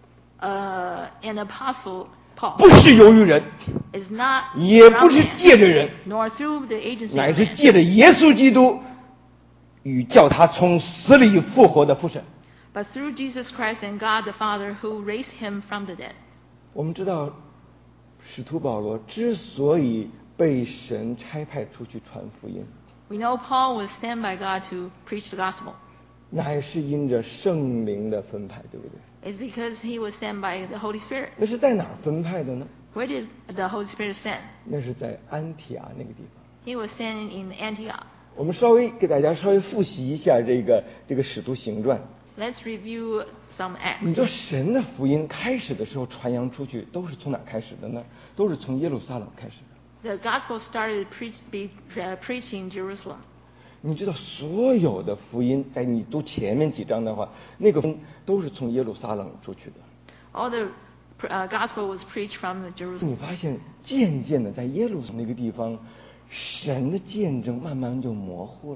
Uh, an apostle Paul 不是由于人， is not 也 from 不是 man, 借着人， nor through the agency 乃 of 是 man, 借着耶稣基督与叫他从死里复活的父神。 but through Jesus Christ and God the Father who raised him from the dead. 我们知道，使徒保罗之所以被神差派出去传福音， We know Paul was sent by God to preach the gospel. 乃是因着圣灵的分派，对不对？ It's because he was sent by the Holy Spirit. 那是在哪儿分派的呢？ Where did the Holy Spirit send? 那是在安提阿那个地方。 He was sent in Antioch. 我们稍微给大家稍微复习一下这个这个使徒行传。 Let's review some 你 acts. 知道神的福音开始的时候传扬出去，都是从哪儿开始的呢？都是从耶路撒冷开始的。 The gospel started preach, be, uh, preaching in Jerusalem. 你知道所有的福音，在你读前面几章的话，那个福音都是从耶路撒冷出去的。 All the uh, gospel was preached from the 你 Jerusalem. 发现渐渐的在耶路撒冷那个地方，神的见证慢慢就模糊了。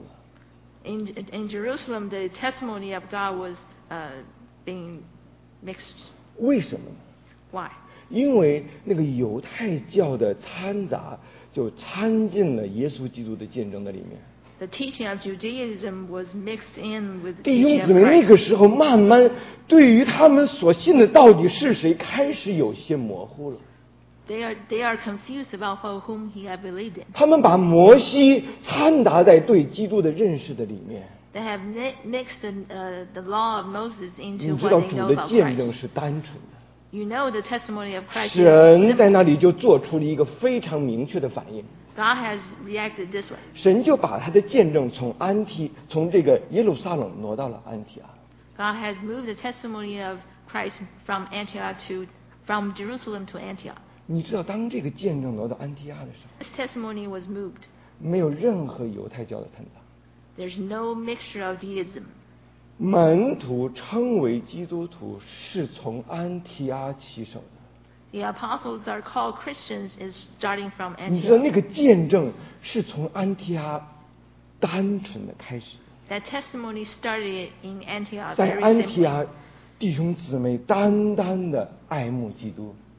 In, in Jerusalem, the testimony of God was uh, being mixed. 为什么呢？ Why? 因为那个犹太教的掺杂，就掺进了耶稣基督的见证的里面。 The teaching of Judaism was mixed in with the 弟 teaching 兄 of 姊妹，那 Christ. 个时候慢慢对于他们所信的到底是谁，开始有些模糊了。 They are, they are confused about who- whom he had believed in. 他们把摩西掺杂在对基督的认识的里面。 They have mi- mixed the, uh, the law of Moses 你 into 知 what 道 they 主 know 的 about 见证 Christ. 是单纯的， You know the testimony of Christ is 神在 simple. 那里就做出了一个非常明确的反应。 God has reacted this way. 神就把他的见证从安提从这个耶路撒冷挪到了安提阿。 God has moved the testimony of Christ from Antioch to, from Jerusalem to Antioch. 你知道，当这个见证挪到安提阿的时候， This testimony was moved. 没有任何犹太教的掺杂， There's no mixture of Judaism. 门徒称为基督徒是从安提阿起手的。 The apostles are called Christians is starting from 你知道 Antioch. 那个见证是从安提阿单纯的开始， That testimony started in Antioch 在 very 安提 simply. 阿弟兄姊妹单单的爱慕基督，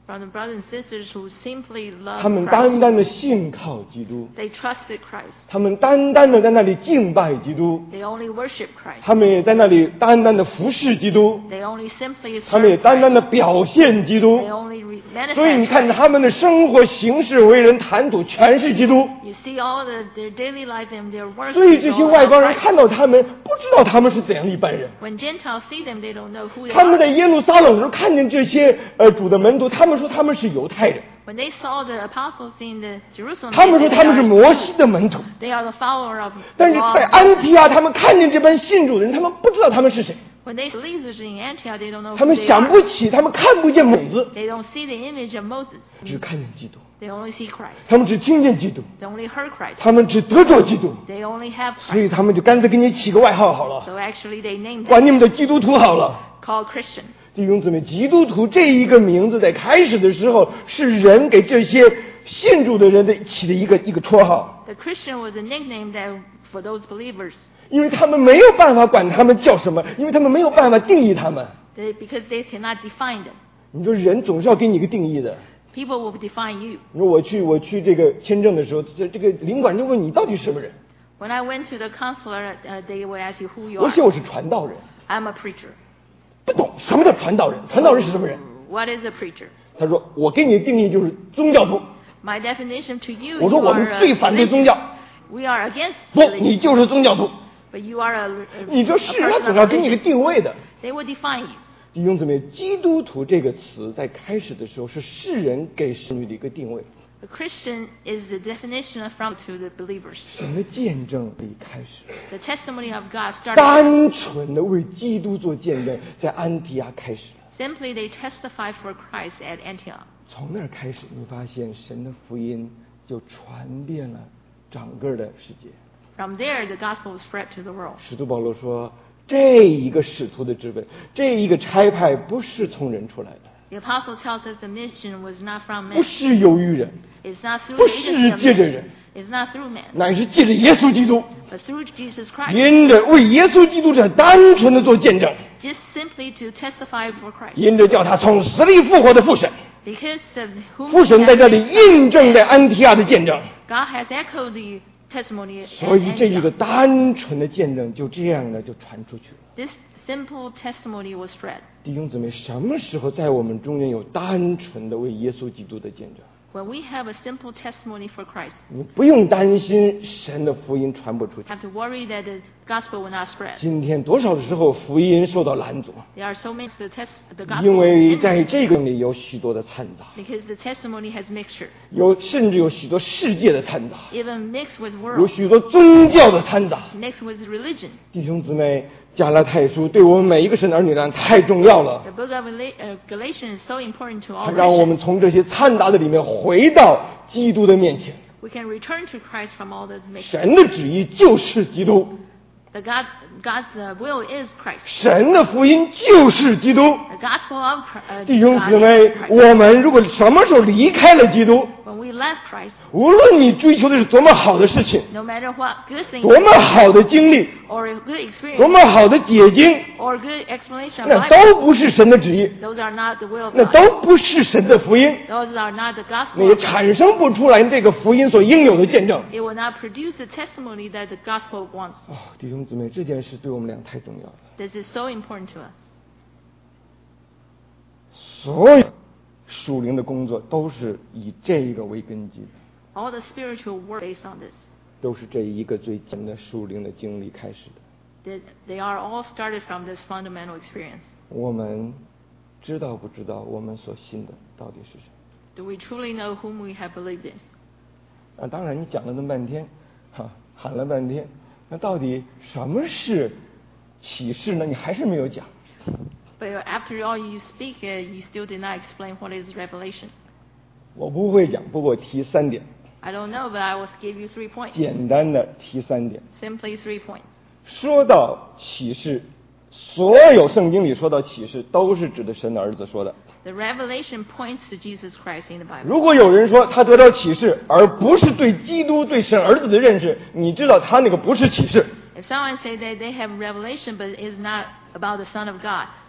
From the brothers and sisters who simply love 他们 Christ. 单单的信靠基督， They trusted Christ. 他们单单的在那里敬拜基督， They only worship Christ. 他们也在那里单单的服侍基督， They only simply 他们也 serve 单单的 Christ. 表现基督。 They only re- 所以你 manifest 看 Christ. 他们的生活行事为人谈吐全是基督。 You see all the, their daily life and their work. 所以 is 这些 all 外邦 about 人 Christ. 看到他们，不知道他们是怎样的一般人。 When Gentiles see them, they don't know who they 他们 are. 在耶路撒冷的时候看见这些呃主的门徒，他们说他们是犹太人， When they saw the apostles in the Jerusalem, 他们 they 说 said 他们是 they 摩 are, 西的门徒。 they are the follower of the 但是 law 在 of 安 Moses. 提阿，他们看见这班信主的人，他们不知道他们是谁， When they believe in Antioch, they don't know 他 who 们 they 想 are. 不起，他们看不见影子， They don't see the image of Moses. 只看见基督； They only see Christ. 他们只听见基督， They only heard Christ. 他们只得着基督， They only have 所以 Christ. 他们就干脆给你起个外号好了， So actually, they named 管 them 你们的基督徒好了。 called Christian. 弟兄姊妹，基督徒这一个名字在开始的时候是人给这些信主的人的起的一个一个绰号， The Christian was a nickname that for those believers. 因为他们没有办法管他们叫什么，因为他们没有办法定义他们。 They, because they cannot define them. 你说人总是要给你一个定义的。 People will define you. 你说我去我去这个签证的时候，这这个领馆就问你到底是什么人， When I went to the consular, uh, they would ask you who you 我 are. 写我是传道人， I'm a preacher. 不懂什么叫传道人，传道人是什么人？ What is a preacher? 他说我给你的定义就是宗教徒。 My definition to you, 我说 you 我 are 们 a 最反对宗 religion. 教， We are against 不， religion. 你就是宗教徒。 But you are a, a, 你这 a 世人他 person 总 of 要给你一个 religion. 定位的。 They will define you. 弟兄姊妹，基督徒这个词在开始的时候是世人给神的一个定位， The Christian is the definition of from to the believers. 神的见证一开始， The testimony of God started. 单纯的为基督做见证，在安提阿开始了。 Simply, they testified for Christ at Antioch. 从那儿开始，你发现神的福音就传遍了整个的世界。 From there, the gospel was spread to the world. 使徒保罗说，这一个使徒的职位，这一个差派不是从人出来的， The apostle tells us the mission was not from 不 man. 是由于人， It's not through 不 the 是 agency of 借着 man. 人， It's not through man, 乃是借着耶稣基督， but through Jesus Christ. 因着为耶稣基督这单纯的做见证， Just simply to testify for Christ. 因着叫他从死里复活的父神， Because of whom 父 he 神在 has 这里 been 印证在安提亚的见证， God has echoed the testimony 所以 at 这一个 Antioch. 单纯的见证就这样的就传出去了。 This simple testimony was spread. 弟兄姊妹，什么时候在我们中间有单纯的为耶稣基督的见证？ When we have a simple testimony for Christ, 你不用担心神的福音传不出去。 have to worry that the gospel will not spread. 今天多少的时候福音受到拦阻， There are so many the test the gospel 因为 is 在 hindered 这个里有许多的掺杂， because the testimony has mixture, 有甚至有许多世界的掺杂， even mixed with 有 world, 许多宗教的掺杂。 mixed with religion. 弟兄姊妹，加拉太书对我们每一个神的儿女来讲太重要了， The book of Rela- uh, Galatians is so important to 它 all 让我们 Christians. 从这些掺杂的里面回到基督的面前。 We can return to Christ from all the mixture. 神的旨意就是基督， The God, God's uh, will is Christ. 神的福音就是基督。 The gospel of Chri- uh, 弟兄 God 姊妹 is，Christ. 我们如果什么时候离开了基督， When we left Christ, 无论你追求的是多么好的事情， no matter what good thing 多么好的经历， or a good 多 experience 么好的解经， or good explanation of 那 life, 都不是神的旨意， those are not the will of 那 God. 都不是神的福音， Those are not the 那 gospel 也 of God. 产生不出来这个福音所应有的见证。 It will not produce the testimony that the gospel wants. 哦，弟兄姊妹，这件事对我们俩太重要了。 This is so important to us. 所有属灵的工作都是以这一个为根基的， All the spiritual work based on this. 都是这一个最简单的属灵的经历开始的。 They, they are all started from this fundamental experience. 我们知道不知道我们所信的到底是谁？ Do we truly know whom we have believed in? 啊，当然你讲了那么半天，哈，喊了半天，那到底什么是启示呢？你还是没有讲。 But after all you speak, uh, you still did not explain what is revelation. 我不会讲，不过我提三点， I don't know, but I will give you three points. 简单的提三点。 Simply three points. 说到启示，所有圣经里说到启示，都是指的神的儿子说的。 The revelation points to Jesus Christ in the Bible. 如果有人说他得到启示，而不是对基督、对神儿子的认识，你知道他那个不是启示。 If someone say that they have revelation but is not about the Son of God,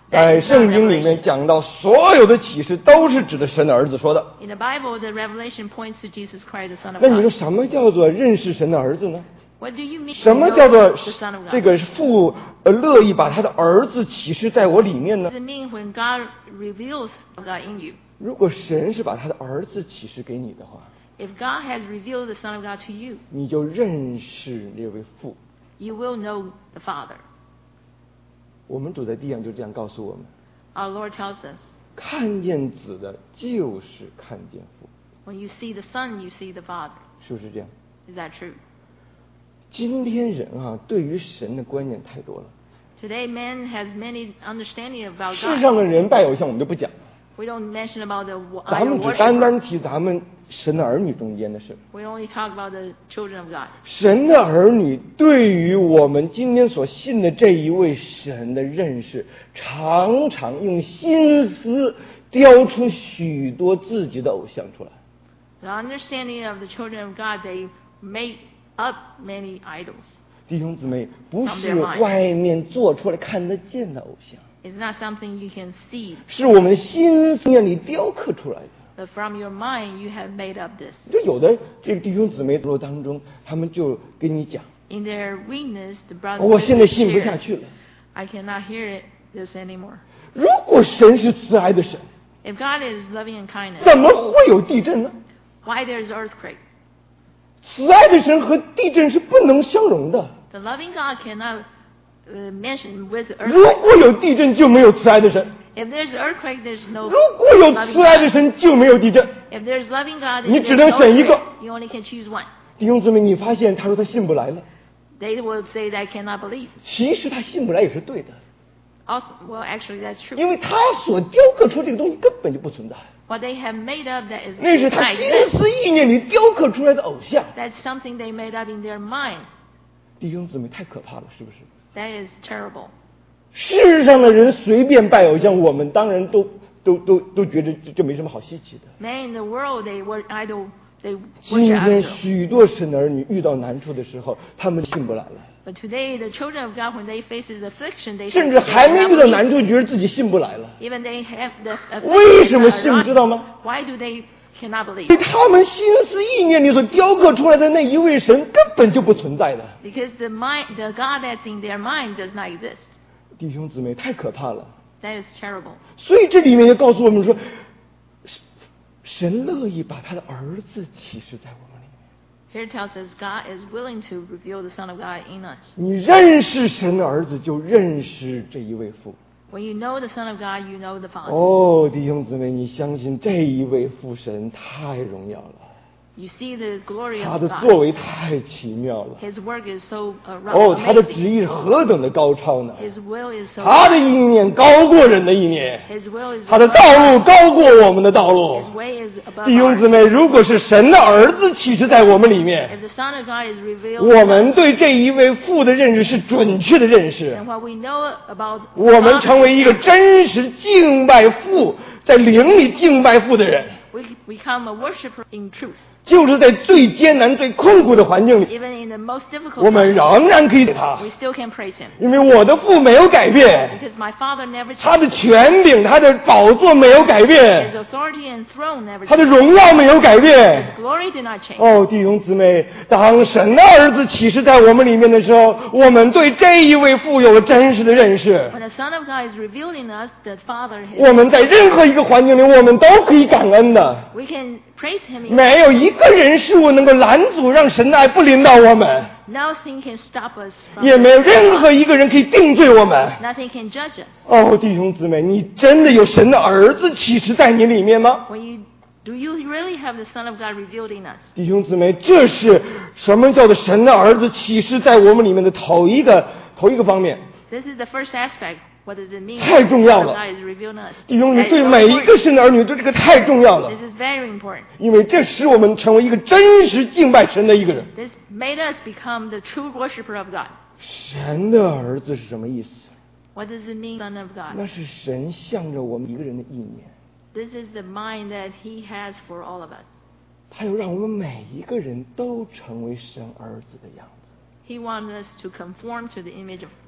在圣经里面讲到所有的启示都是指的神的儿子说的。 In the Bible, the revelation points to Jesus Christ, the Son of 那你说 God. 什么叫做认识神的儿子呢？ What do you mean? 什么 to 叫 know 做 the Son of God? 这个父呃乐意把他的儿子启示在我里面呢 What does it mean when God reveals God in you? 如果神是把他的儿子启示给你的话， If God has revealed the Son of God to you, 你就认识这位父。 you will know the Father. 我们主在地上就这样告诉我们： Our Lord tells us, 看见子的，就是看见父， when you see the Son, you see the Father. 是不是这样？ Is that true? 今天人啊，对于神的观念太多了。 Today, man has many understanding about 世 God. 上的人拜偶像，我们就不讲， We don't mention about the wo- 咱 idol 们只单 worship. 单提咱们神的儿女中间的事。 We only talk about the children of God. 神的儿女对于我们今天所信的这一位神的认识，常常用心思雕出许多自己的偶像出来。 The understanding of the children of God, they make up many idols. 弟兄姊妹，不 From 是 their mind. 外面做出来看得见的偶像， It's not something you can see, 是我们心思念里雕刻出来的。 but from your mind, you have made up this. 就有的这个弟兄姊妹座当中，他们就跟你讲， In their weakness, the brothers 我 and 现在 sisters 信不 share, 下去了。 I cannot hear it, this anymore. 如果神是慈爱的神， If God is loving and kindness, 怎么会有地震呢？ why there's earthquake? 慈爱的神和地震是不能相容的。 The loving God cannot uh, mention with 如 earthquake. 果有地震，就没有慈爱的神； If there's earthquake, there's no 如果有 loving 慈爱的 God. 神，就没有地震。 If there's loving God, 你 then 只 there's 能 no 选一个。 earthquake. You only can choose one. 弟兄姊妹，你发现他说他信不来了， They will say they cannot believe. 其实他信不来也是对的， Also, well, actually, that's true. 因为他所雕刻出这个东西根本就不存在， What they have made up that is 那是他 not 心 exist. 思意念里雕刻出来的偶像。 That's something they made up in their mind. 弟兄姊妹，太可怕了，是不是？ That is terrible. 世上的人随便拜偶像，我们当然都都都都觉得这这没什么好稀奇的。 Men in the world, they were idol. They 今 worship 天 idol. 许多神的儿女遇到难处的时候，他们信不来了， But today, the children of God, when they face this affliction, they 甚 say 至 they 还没 cannot 遇到 believe. 难处，觉得自己信不来了。 Even they have the 为 affliction 什么信不知道吗？ Why do they cannot 因为 believe? 他们心思意念里所雕刻出来的那一位神根本就不存在的。 Because the mind, the God that's in their mind does not exist. 弟兄姊妹，太可怕了。 That is terrible. 所以这里面就告诉我们说，神乐意把他的儿子启示在我们里面。 Here it tells us God is willing to reveal the Son of God in us. 你认识神的儿子，就认识这一位父。 When you know the Son of God, you know the Father. 哦，弟兄姊妹，你相信这一位父神太荣耀了， You see the glory 他 of 的 God. 作为太奇妙了。 His work is so uh, 哦，他的旨 amazing. 意是何等的高超呢？ His will is so. 他的意念高过人的意念， His will is. 他的 above 道路高过我们的道路 His。way is above 弟兄姊 ours. 妹，如果是神的儿子启示在我们里面， If the Son of God is revealed, 我们对这一位父的认识是准确的认识， and what we know about 我们 God 成为一个真实敬拜父，在灵里敬拜父的人， we become a worshiper in truth. 就是在最艰难、最困苦的环境里， Even in the most difficult 我们 times, 仍然可以给他， we still can praise Him. 因为我的父没有改变， Because my Father never 他 changed. 的权柄、他的宝座没有改 His 变， authority and throne never 他的 changed. 荣耀没有改变。 His glory did not change. 哦，弟兄姊妹，当神的儿子启示在我们里面的时候，我们对这一位父有了真实的认识。 When the Son of God is revealed in us, the Father, 我们在任何一个环境里，我们都可以感恩的。 we can praise Him. In 没有一个人事物能够拦阻让神的爱不临到我们， Nothing can stop us from 也没有 this. 任何一个人可以定罪我们。 Nothing can judge us. 哦，弟兄姊妹，你真的有神的儿子启示在你里面吗？ When you do, you really have the Son of God revealed in us? 弟兄姊妹，这是什么叫做神的儿子启示在我们里面的头一个头一个方面。 This is the first aspect. What does it mean? 太重要 The 了。 Son of God is revealed in us. 弟兄，你 That is 对 so 每一 important. 个神的儿女，对这个太重要了， This is very important. 因为这使我们成为一个真实敬拜神的一个人。 This made us become the true worshiper of God. 神的儿子是什么意思？ What does it mean, Son of 那 God? 是神向着我们一个人的意念， This is the mind that He has for all of us. 他要让我们每一个人都成为神儿子的样子。 He wants us to conform to the image of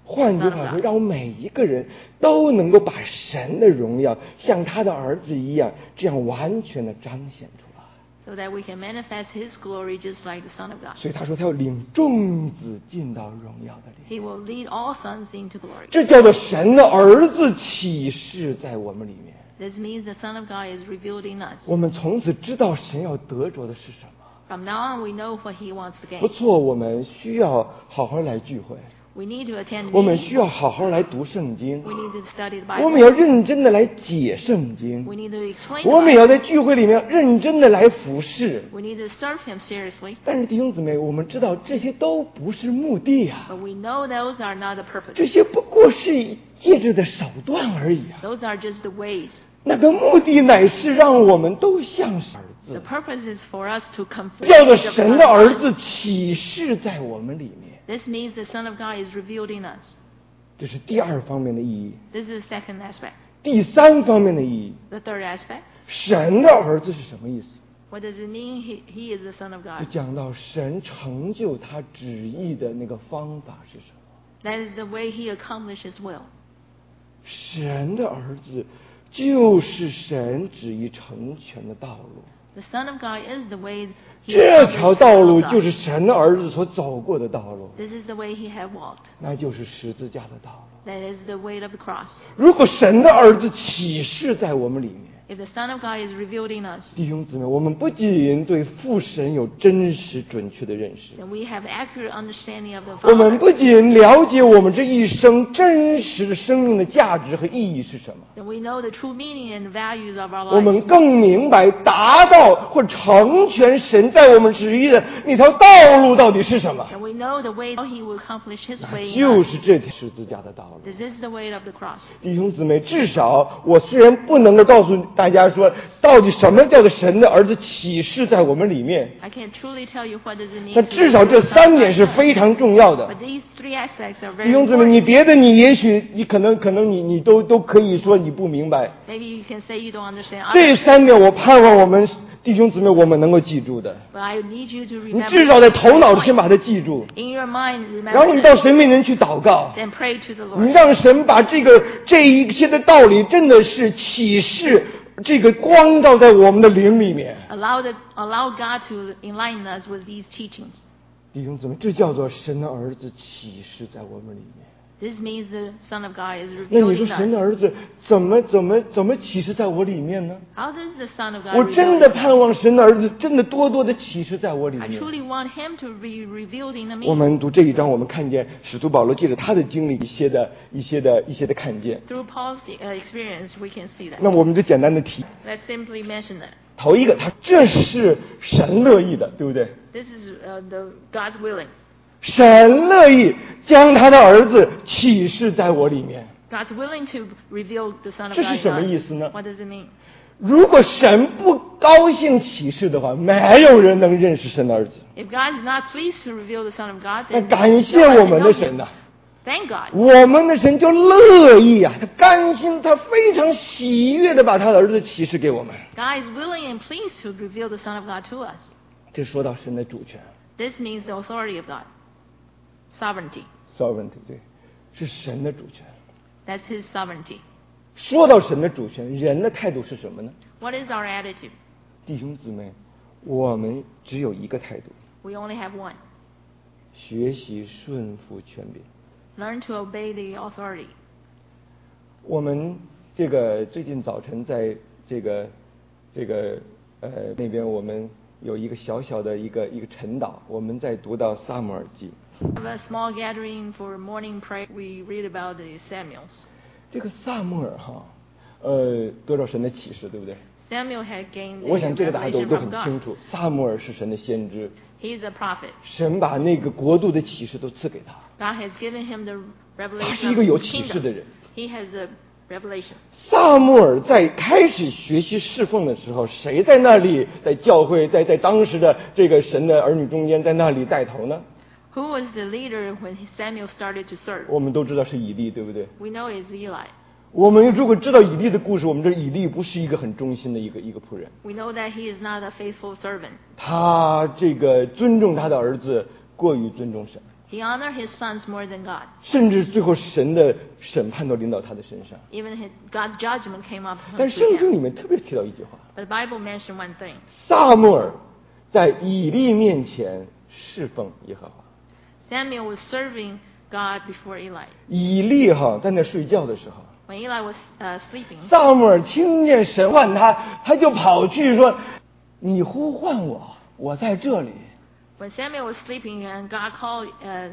换句话说，让我每一个人都能够把神的荣耀像他的儿子一样，这样完全的彰显出来。 So that we can manifest His glory just like the Son of God. 所以他说他要领众子进到荣耀的里。 He will lead all sons into glory. 这叫做神的儿子启示在我们里面。 This means the Son of God is revealed in us. 我们从此知道神要得着的是什么。 From now on, we know what He wants to 不 gain. 错，我们需要好好来聚会， We need to attend 我们 meetings. 需要好好来读圣经， We need to study the 我们 Bible. 要认真的来解圣经， We need to explain the 我们也 Bible. 要在聚会里面认真的来服侍。 We need to serve Him seriously. 但是弟兄姊妹，我们知道这些都不是目的啊， But we know those are not the purpose. 这些不过是借着的手段而已啊。 Those are just the ways. 那个目的乃是让我们都像是儿 The 子， purpose is for us to complete 叫做 the 神的 Son 儿 of God. 子启示在我们里面。 This means the Son of God is revealed in us. 这是第二方面的意义。 This is the second aspect. 第三方面的意义， The third aspect. 神的儿子是什么意思？ What does it mean he, he is the Son of 就 God? 讲到神成就他旨意的那个方法是什么？ That is the way He accomplishes will. 神的儿子就是神旨意成全的道路， The Son of God is the way He 这条 accomplished 道 the will 路 of 就 God. 是神的儿子所走过的道路， This is the way He had walked. 那就是十字架的道路。 That is the way of the cross. 如果神的儿子启示在我们里面， If the Son of God is revealed in us, 弟兄姊妹，我们不仅对父神有真实准确的认识， then we have accurate understanding of the 我们 Father. 不仅了解我们这一生真实的生命的价值和意义是什么， Then we know the true meaning and the values of our 我们 lives. 更明白达到或成全神在我们旨意的那条道路到底是什么， And we know the way how He will accomplish His 那 way in 就 us. 是这条十字架的道路。 This is the way of the cross. 弟兄姊妹，至少我虽然不能够告诉大家说到底什么叫做神的儿子启示在我们里面， I can't truly tell you what does it mean. 但 to 至少 be 这 the Son 三 of 点 God. 是非常重要的。 But these three aspects are 弟 very 兄姊妹，你 important. 别的你也许你可能可能你你都都可以说你不明白， Maybe you can say you don't understand 这 others, 三点我盼望我们弟兄姊妹我们能够记住的。 but I need you to 你 remember. 至少在头脑里先把它记住， In your mind, 然后 remember 你到 this. 神面前去祷告， Then pray to the 你 Lord. 让神把这个这一切的道理真的是启示，这个光照在我们的灵里面。 Allow the allow God to enlighten us with these teachings. 弟兄姊妹，这叫做神的儿子启示在我们里面。 This means the Son of God is 那 revealed 你说 in 神的 us. 儿子怎么怎么怎么启示在我里面呢？ How does the Son of God 我 reveal 真的 in 盼 us? 望神的儿子真的多多的启示在我里 I 面。 truly want Him to be revealed in 我 me. 们读这一章，我们看见使徒保罗借着他的经历一些的一些的一些的看见。 Through Paul's uh, experience, we can see that. 那我们就简单的提 Let's simply mention that. 头一个，他这是神乐意的，对不对？ This is uh, the God's willing. 神乐意将他的儿子启示在我里面。 God's willing to reveal the Son of 这 God 是 in 什么 us. 意思呢？ What does it mean? 如果神不高兴启示的话，没有人能认识神的儿子。 If God is not pleased to reveal the Son of God, 那 then 感谢 no one 我 can 们 know 的 him. 神呐、 Thank God. 我们的神就乐意啊，他甘心，他非常喜悦的把他的儿子启示给我们。 God is willing and pleased to reveal the Son of God to us. 这说到神的主权 This means the authority of God. Sovereignty. ，sovereignty， 对，是神的主权。 That's His sovereignty. 说到神的主权，人的态度是什么呢？ What is our attitude? 弟兄姊妹，我们只有一个态度： We only have one. 学习顺服权柄。 Learn to obey the authority. 我们这个最近早晨在这个这个呃那边，我们有一个小小的一个一个晨祷，我们在读到撒母耳记。 We have a small gathering for morning prayer. We read about the Samuels. 这个撒母耳哈，呃，得到神的启示，对不对？ Samuel had gained 我 the 想这个大家都 revelation 都 from 很清 God. 楚，撒母耳是神的先知， He is a prophet. 神把那个国度的启示都赐给他。 God has given him the 他 revelation 是 of 一个有 the 启示的 kingdom. 人。 He has a revelation. 撒母耳在开始学习侍奉的时候，谁在那里在教会在在当时的这个神的儿女中间在那里带头呢？ Who was the leader when Samuel started to serve? 我们都知道是以利，对不对？ We know it's Eli. 我们如果知道以利的故事，我们知道以利不是一个很忠心的一个一个仆人， We know that he is not a faithful servant. 他这个尊重他的儿子过于尊重神。 He honored his sons more than God. 甚至最后神的审判都临到他的身上。 Even his, God's judgment came up 但 to 圣经 him. 里面特别提到一句话： But the Bible mentioned one thing. 撒母耳在以利面前侍奉耶和华。 Samuel was serving God before Eli. 以利哈在那睡觉的时候， When Eli was uh, sleeping, 撒母耳听见神唤他，他就跑去说：“你呼唤我，我在这里。” when Samuel was sleeping and God called, uh,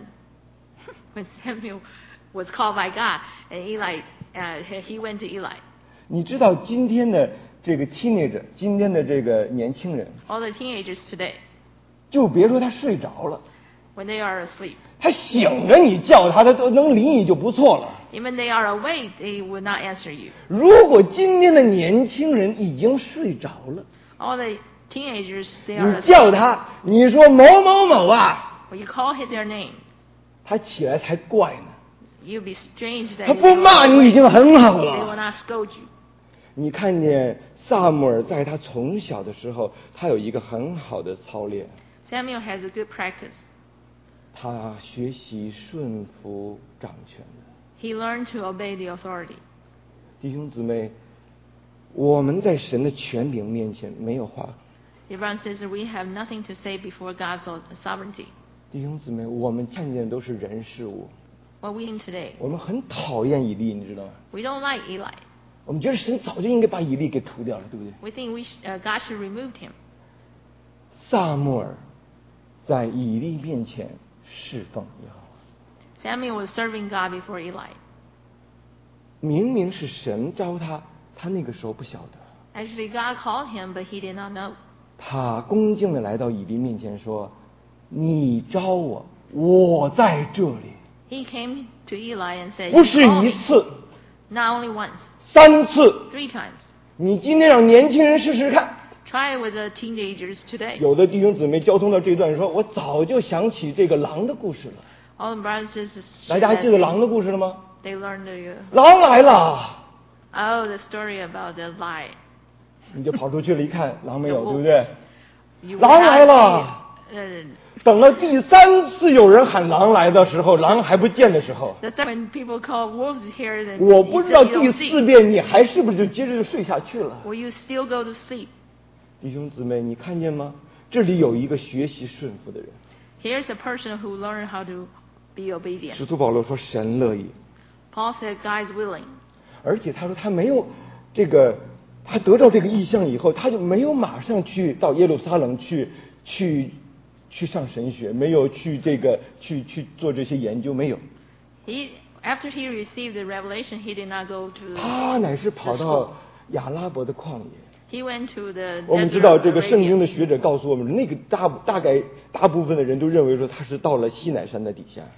when Samuel was called by God, and Eli, uh, he went to Eli. 你知道今天的这个 teenager， 今天的这个年轻人， All the teenagers today, 就别说他睡着了， when they are asleep, 他醒着你叫他，他都能理你就不错了。 even they are awake, they will not answer you. 如果今天的年轻人已经睡着了， All the teenagers, they are 你叫 asleep. 他，你说某某某啊， When you call his, their name, 他起来才怪呢。 you'll be strange that 他 they 不 will 骂 not 你已 awake. 经很好 They will 了。 not scold you. 你看见萨母尔在他从小的时候，他有一个很好的操练， Samuel has a good practice. 他学习顺服掌权的。 He learned to obey the authority. 弟兄姊妹，我们在神的权柄面前没有话。 Dear brothers and sisters, we have nothing to say before God's sovereignty. 弟兄姊妹，我们看见的都是人事物， What we see today, 我们很讨厌以利，你知道吗？ we don't like Eli. 我们觉得神早就应该把以利给除掉了，对不对？ We think we sh- uh, God should remove him. 撒母耳在以利面前侍奉耶和华， Samuel was serving God before Eli. 明明是神招他，他那个时候不晓得。 Actually, God called him, but he did not know. 他恭敬的来到以利面前说：“你招我，我在这里。 He came to Eli and said, 不是 "You called 一 me." 次， Not only once, 三次。 three times. 你今天让年轻人试试看。 Try it with the teenagers today. 有的弟兄姊妹交通到这一段说：“我早就想起这个狼的故事了。 All the brothers and sisters, ” 大家还记得狼的故事了吗？ they learned the, 狼来了， oh, the story about the lie. 你就跑出去了，一看狼没有，对不对？ You 狼 will 来 not 了。 see, uh, 等了第三次有人喊狼来的时候，狼还不见的时候， the third, when people call wolves here, then 我 you 不知 said 道 you 第 don't 四 see. 遍你还是不是就接着就睡下去了？ Will you still go to sleep? 弟兄姊妹，你看见吗？这里有一个学习顺服的人。 Here's a person who learned how to be obedient. 使徒保罗说：“神乐意。” Paul said God is willing. 而且他说他没有这个，他得到这个意象以后，他就没有马上去到耶路撒冷去去去上神学，没有去这个去去做这些研究，没有。 He, after he received the revelation, he did not go to 他乃是 the 跑 school. 到亚拉伯的旷野。 He went to the 我们知 desert 道 of 这个圣经 Arabia. 的学者告诉我们，那个大大概大部分的人都认为说他是到了西乃山的底下。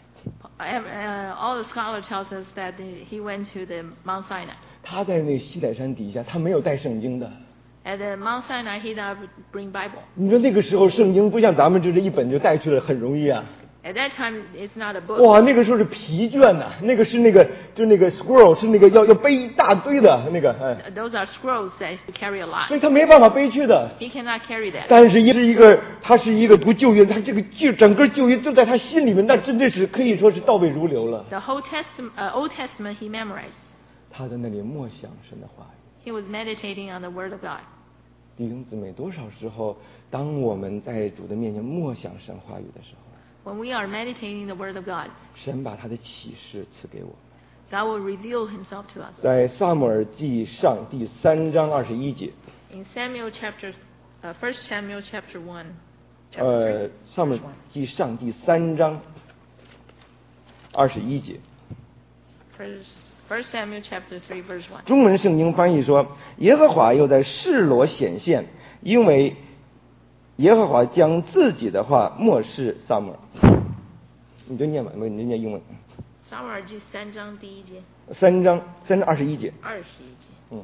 Uh, all the scholars tells us that he went to the Mount Sinai. 他在那西乃山底下，他没有带圣经的。 At the Mount Sinai, he did not bring Bible. 你说那个时候圣经不像咱们这这一本就带去了，很容易啊。 At that time, it's not a book. 哇，那个时候是疲倦呐、那个是那个就那个 scroll 是那个要要背一大堆的那个，哎， Those are scrolls that carry a lot. 所以他没办法背去的。 He cannot carry that. 但是也是一个，他是一个读旧约，他这个旧整个旧约就在他心里面，那真的是可以说是倒背如流了。 The whole Testament, uh, Old Testament, he memorized. 他在那里默想神的话语。 He was meditating on the Word of God. 弟兄姊妹，多少时候，当我们在主的面前默想神话语的时候， When we are meditating the Word of God, 神把他的启示赐给我们。 God will reveal Himself to us. 在撒母耳记上第三章二十一节， In Samuel chapter, uh, First Samuel chapter one, chapter 呃 three,， 撒母耳记上第三章二十一节。 First, First Samuel chapter three, verse one. 中文圣经翻译说：“耶和华又在示罗显现，因为耶和华将自己的话漠视撒母耳。”你就念吧，你就念英文。 撒母耳记三章第一节， 三章三章二十一节。 二十一节。 嗯，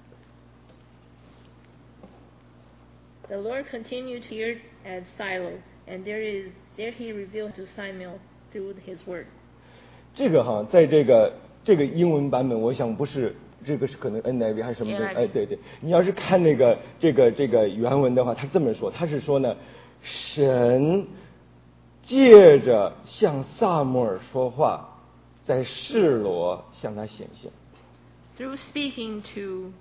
The Lord continued here at Silo, and there is there He revealed to Samuel through His word. 这个哈，在这个这个英文版本，我想不是这个是可能 N I V 还是什么的， N I V 哎，对对，你要是看那个这个这个原文的话，他这么说，他是说呢，神借着向撒母耳说话，在示罗向他显现。 Through speaking to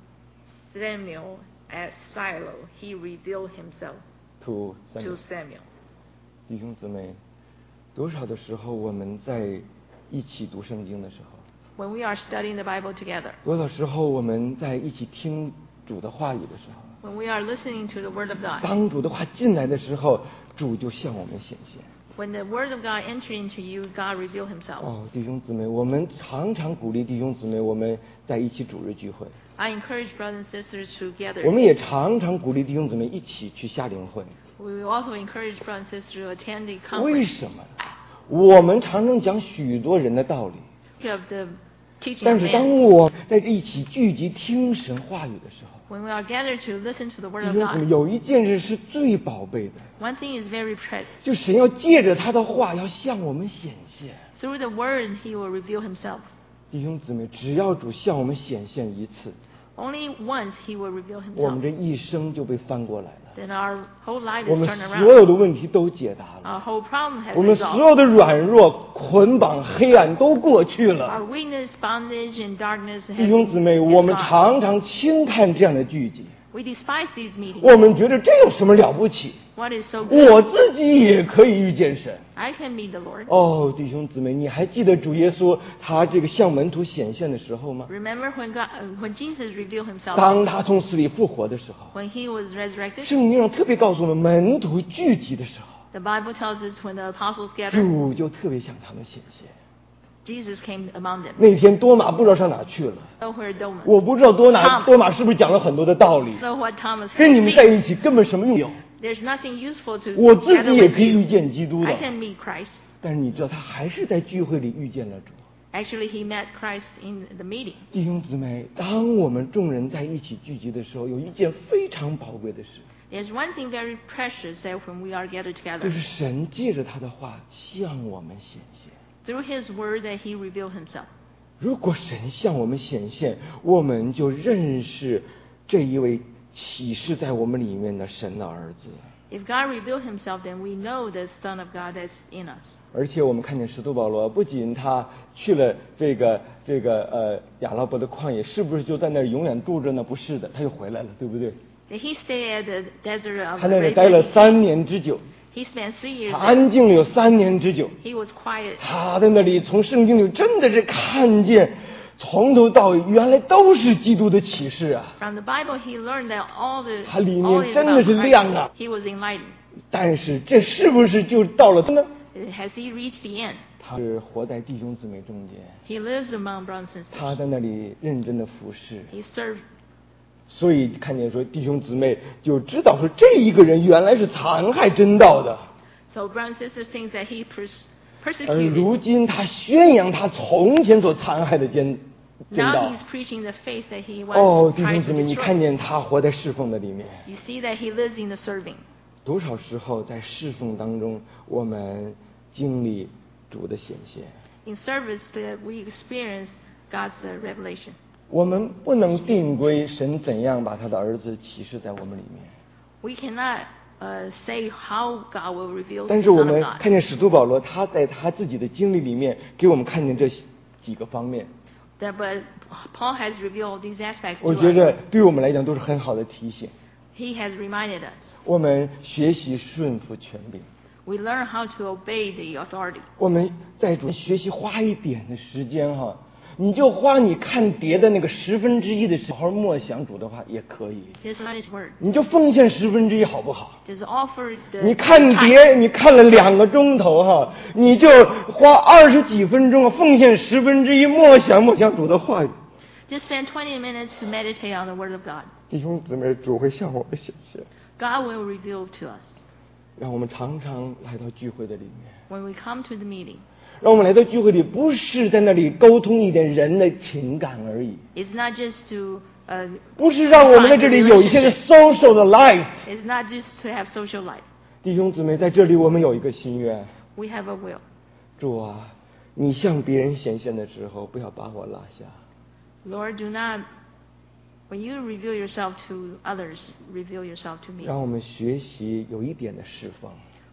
Samuel at Shiloh, he revealed himself to to Samuel. 弟兄姊妹，多少的时候我们在一起读圣经的时候， When we are studying the Bible together, 多少时候我们在一起听主的话语的时候， when we are listening to the Word of God, 当主的话进来的时候，主就向我们显现。 when the Word of God entered into you, God revealed himself. 哦，弟兄姊妹，我们常常鼓励弟兄姊妹，我们在一起主日聚会。 I encourage brothers and sisters to 我 gather. 们也常常鼓励弟兄姊妹一起去夏令会。 We will also encourage brothers and sisters to attend the 为 conference. 什么呢？我们常常讲许多人的道理， Of the teaching 但 of 是当 man. 我在一起聚集听神话语的时候， When we are gathered to listen to the Word 弟 of 兄姊妹， God, 有一件事是最宝贝的， one thing is very precious. 就神要借着他的话要向我们显现。 Through the Word, He will reveal Himself. 弟兄姊妹，只要主向我们显现一次， Only once He will reveal 我们 Himself. 这一生就被翻过来了， Then our whole life 我 is 们 turned 所 around. 有的问题都解答了， Our whole problem has 我们所 resolved. 有的软弱、捆绑、黑暗都过去 Our 了。 weakness, bondage, and darkness has 弟兄姊妹， is 我们 gone. 常常轻看这样的聚集， We despise these meetings. 我们觉得这有什么了不起？ What is so good? 我自己也可以遇见神。 I can meet the Lord. 哦，弟兄姊妹，你还记得主耶稣他这个向门徒显现的时候吗？ Remember when God, uh, when Jesus revealed Himself, 当他从死里复活的时候， when He was resurrected? 圣经上特别告诉我们，门徒聚集的时候， The Bible tells us when the apostles gathered, 主就特别向他们显现。 Jesus came among them. 那天多马不知道上哪去了， So where Thomas? 我不知道多马 Thomas 多马是不是讲了很多的道理， So what Thomas 跟你们 speaks? 在一起根本什么用没有。 There's nothing useful to 我自 gather 己也 with 可以遇 you. 见基督的 I，can meet Christ. 但是你知道他还是在聚会里遇见了主。 Actually, he met Christ in the meeting. 弟兄姊妹，当我们众人在一起聚集的时候，有一件非常宝贵的事， There's one thing very precious that when we are gathered 就 together, 是神借着他的话向我们显现。 through His Word that He revealed Himself. 如果神向我们显现，我们就认识这一位启示在我们里面的神的儿子。 If God revealed Himself, then we know the Son of God that's in us. 而且我们看见使徒保罗，不仅他去了这个这个呃亚拉伯的旷野，是不是就在那儿永远住着呢？不是的，他又回来了，对不对？ That He stayed at the desert of 他在那里待了 Arabia. 三年之久， He spent three years 他 there. 安静了有三年之久。 He was quiet. 他在那里从圣经里真的是看见，从头到尾原来都是基督的启示啊！ From the Bible, he learned that all the 他里 all 面 is 真的 about 是亮啊！ Christ. He was enlightened. 但是这是不是就到了呢？ Has he reached the end? 他是活在弟兄姊妹中间， He lives among brothers and 他 sisters. 在那里认真的服侍， He served. 所以看见说弟兄姊妹就知道说这一个人原来是残害真道的， So brothers and sisters think that he pers- 而 persecuted. 如今他宣扬他从前所残害的真真 Now 道 he's。preaching the faith that he 哦， once 弟兄 tried 姊 to 妹，你看 destroy. 见他活在侍奉的里面。 You see that he lives in the serving. 多少时候在侍奉当中，我们经历主的显现。 In service, that we experience God's uh, revelation. 我们不能定规神怎样把他的儿子启示在我们里面， We cannot uh, say how God will reveal 但 the 是我 Son 们 of God. 看见使徒保罗，他在他自己的经历里面给我们看见这几个方面， That, but Paul has revealed these aspects 我 to 觉 us. 得对我们来讲都是很好的提醒。 He has reminded us. 我们学习顺服权柄， We learn how to obey the authority. 我们在主学习花一点的时间哈，你就花你看碟的那个十分之一的时间，好好默想主的话也可以， Just learn His word. 你就奉献十分之一好不好？ Just offer the 你看 time. 碟，你看了两个钟头哈，你就花二十几分钟啊，奉献十分之一，默想默想主的话语。 Just spend twenty minutes to meditate on the word of God. 弟兄姊妹，主会向我们显现， God will reveal to us. 让我们常常来到聚会的里面， When we come to the meeting, 让我们来到聚会里，不是在那里沟通一点人的情感而已， it's not just to uh, 不是让我们在这里有一些个 social 的 life。 it's not just to have social life. 弟兄姊妹，在这里我们有一个心愿， We have a will. 主啊，你向别人显现的时候，不要把我落下。 Lord, do not, when you reveal yourself to others, reveal yourself to me. 让我们学习有一点的释放，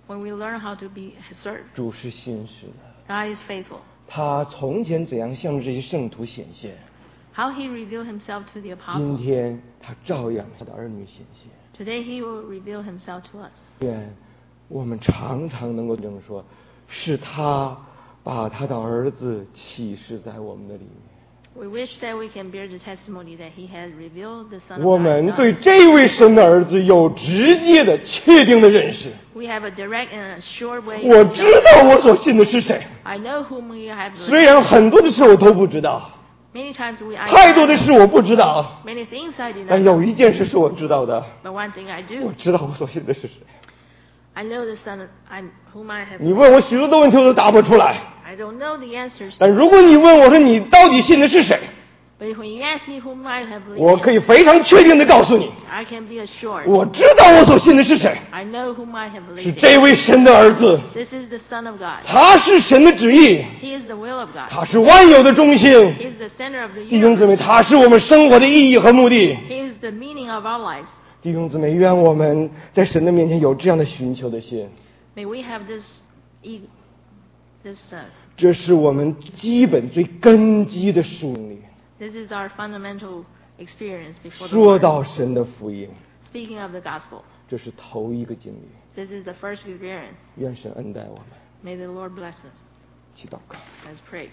When we learn how to be served, 主是信实的， God is faithful. 他从前怎样向这些圣徒显现， How he revealed himself to the 今 apostles, 天他照样他的儿女显现。 today he will reveal himself to us. 愿我们常常能够这么说，是他把他的儿子启示在我们的里面。 We wish that we can bear the testimony that he has revealed the Son of 我 God 们 in 对 us. 这位神的儿子有直接的、确定的认识。 We have a direct and a sure way 我 of 知 knowing. 道我所信的是谁， I know whom we have 虽 believed. 然很多的事我都不知道， Many times we I 太多的事我不知道， many things I do not 但 know. 有一件事是我知道的， But one thing I 我 do, 知道我所信的是谁。 I know the Son of I, whom I have 你问我许多的问题我都答不出来， I don't know the answers. 但如果你问我说你到底信的是谁， But when you ask me whom I have 我 believed, 可以非常确定的告诉你， I can be assured. 我知道我所信的是谁， I know whom I have 是 believed. 这位神的儿子， This is the Son of God. 他是神的旨意， He is the will of God. 他是万有的中心。 He is the center of the 弟兄姊妹， universe. 他是我们生活的意义和目的。 He is the meaning of our lives. 弟兄姊妹，愿我们在神的面前有这样的寻求的心， May we have this, e- this, uh, 这是我们基本最根基的属灵。 this is our fundamental experience before the 说 Lord. 到神的福音， Speaking of the gospel, 这是头一个经历。 this is the first experience. 愿神恩待我们。 May the Lord bless us. 祈祷告， Let's pray.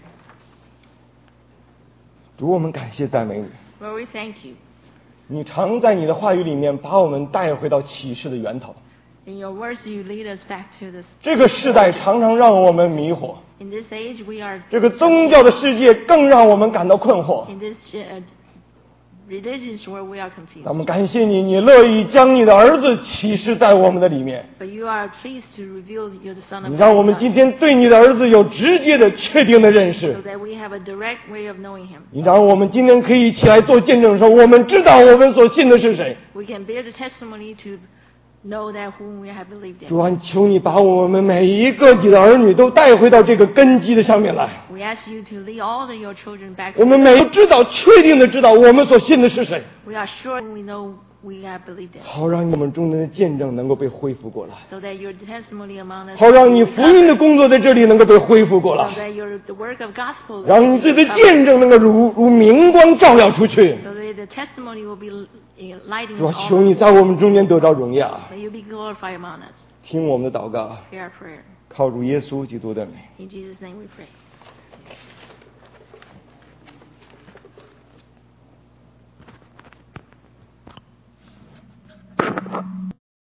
主，我们感谢赞美你。 Lord, we thank you. 你常在你的话语里面把我们带回到启示的源头。 In your words, you lead us back to this. 这个时代常常让我们迷惑， In this age, we are. 这个宗教的世界更让我们感到困惑。 In this uh, religions where we are 那 confused. 么感谢你，你乐意将你的儿子启示在我们的里面， But you are pleased to reveal you're the Son 你 of 让我 God 们 in 今 us, 天对你的儿子有直接的、确定的认 so 识。 that we have a direct way of knowing Him. 你让我们今天可以起来做见证，说我们知道我们所信的是谁。 We can bear the testimony to know that whom we have believed 主 in. 啊，求你把我们每一个你的儿女都带回到这个根基的上面来。 We ask you to lead all of your children back 我 to 们 the 每个知道、确定的知道我们所信的是谁， We are sure we know we have believed in, 好让我们中间的见证能够被恢复过来， so that your testimony among us 好让你 will be 福音的 recovered, 工作在这里能够被恢复过 so 来， that your the work of gospel 让 will 你 be 自己的 recovered, 见证能够如如明光照耀出去。 so that the testimony will be uh, lighting 主啊， all 求你 of 在我们中间得到荣耀， May you be glorified among us. 听我们的祷告， Hear our prayer. 靠主耶稣基督的名。 In Jesus' name we pray.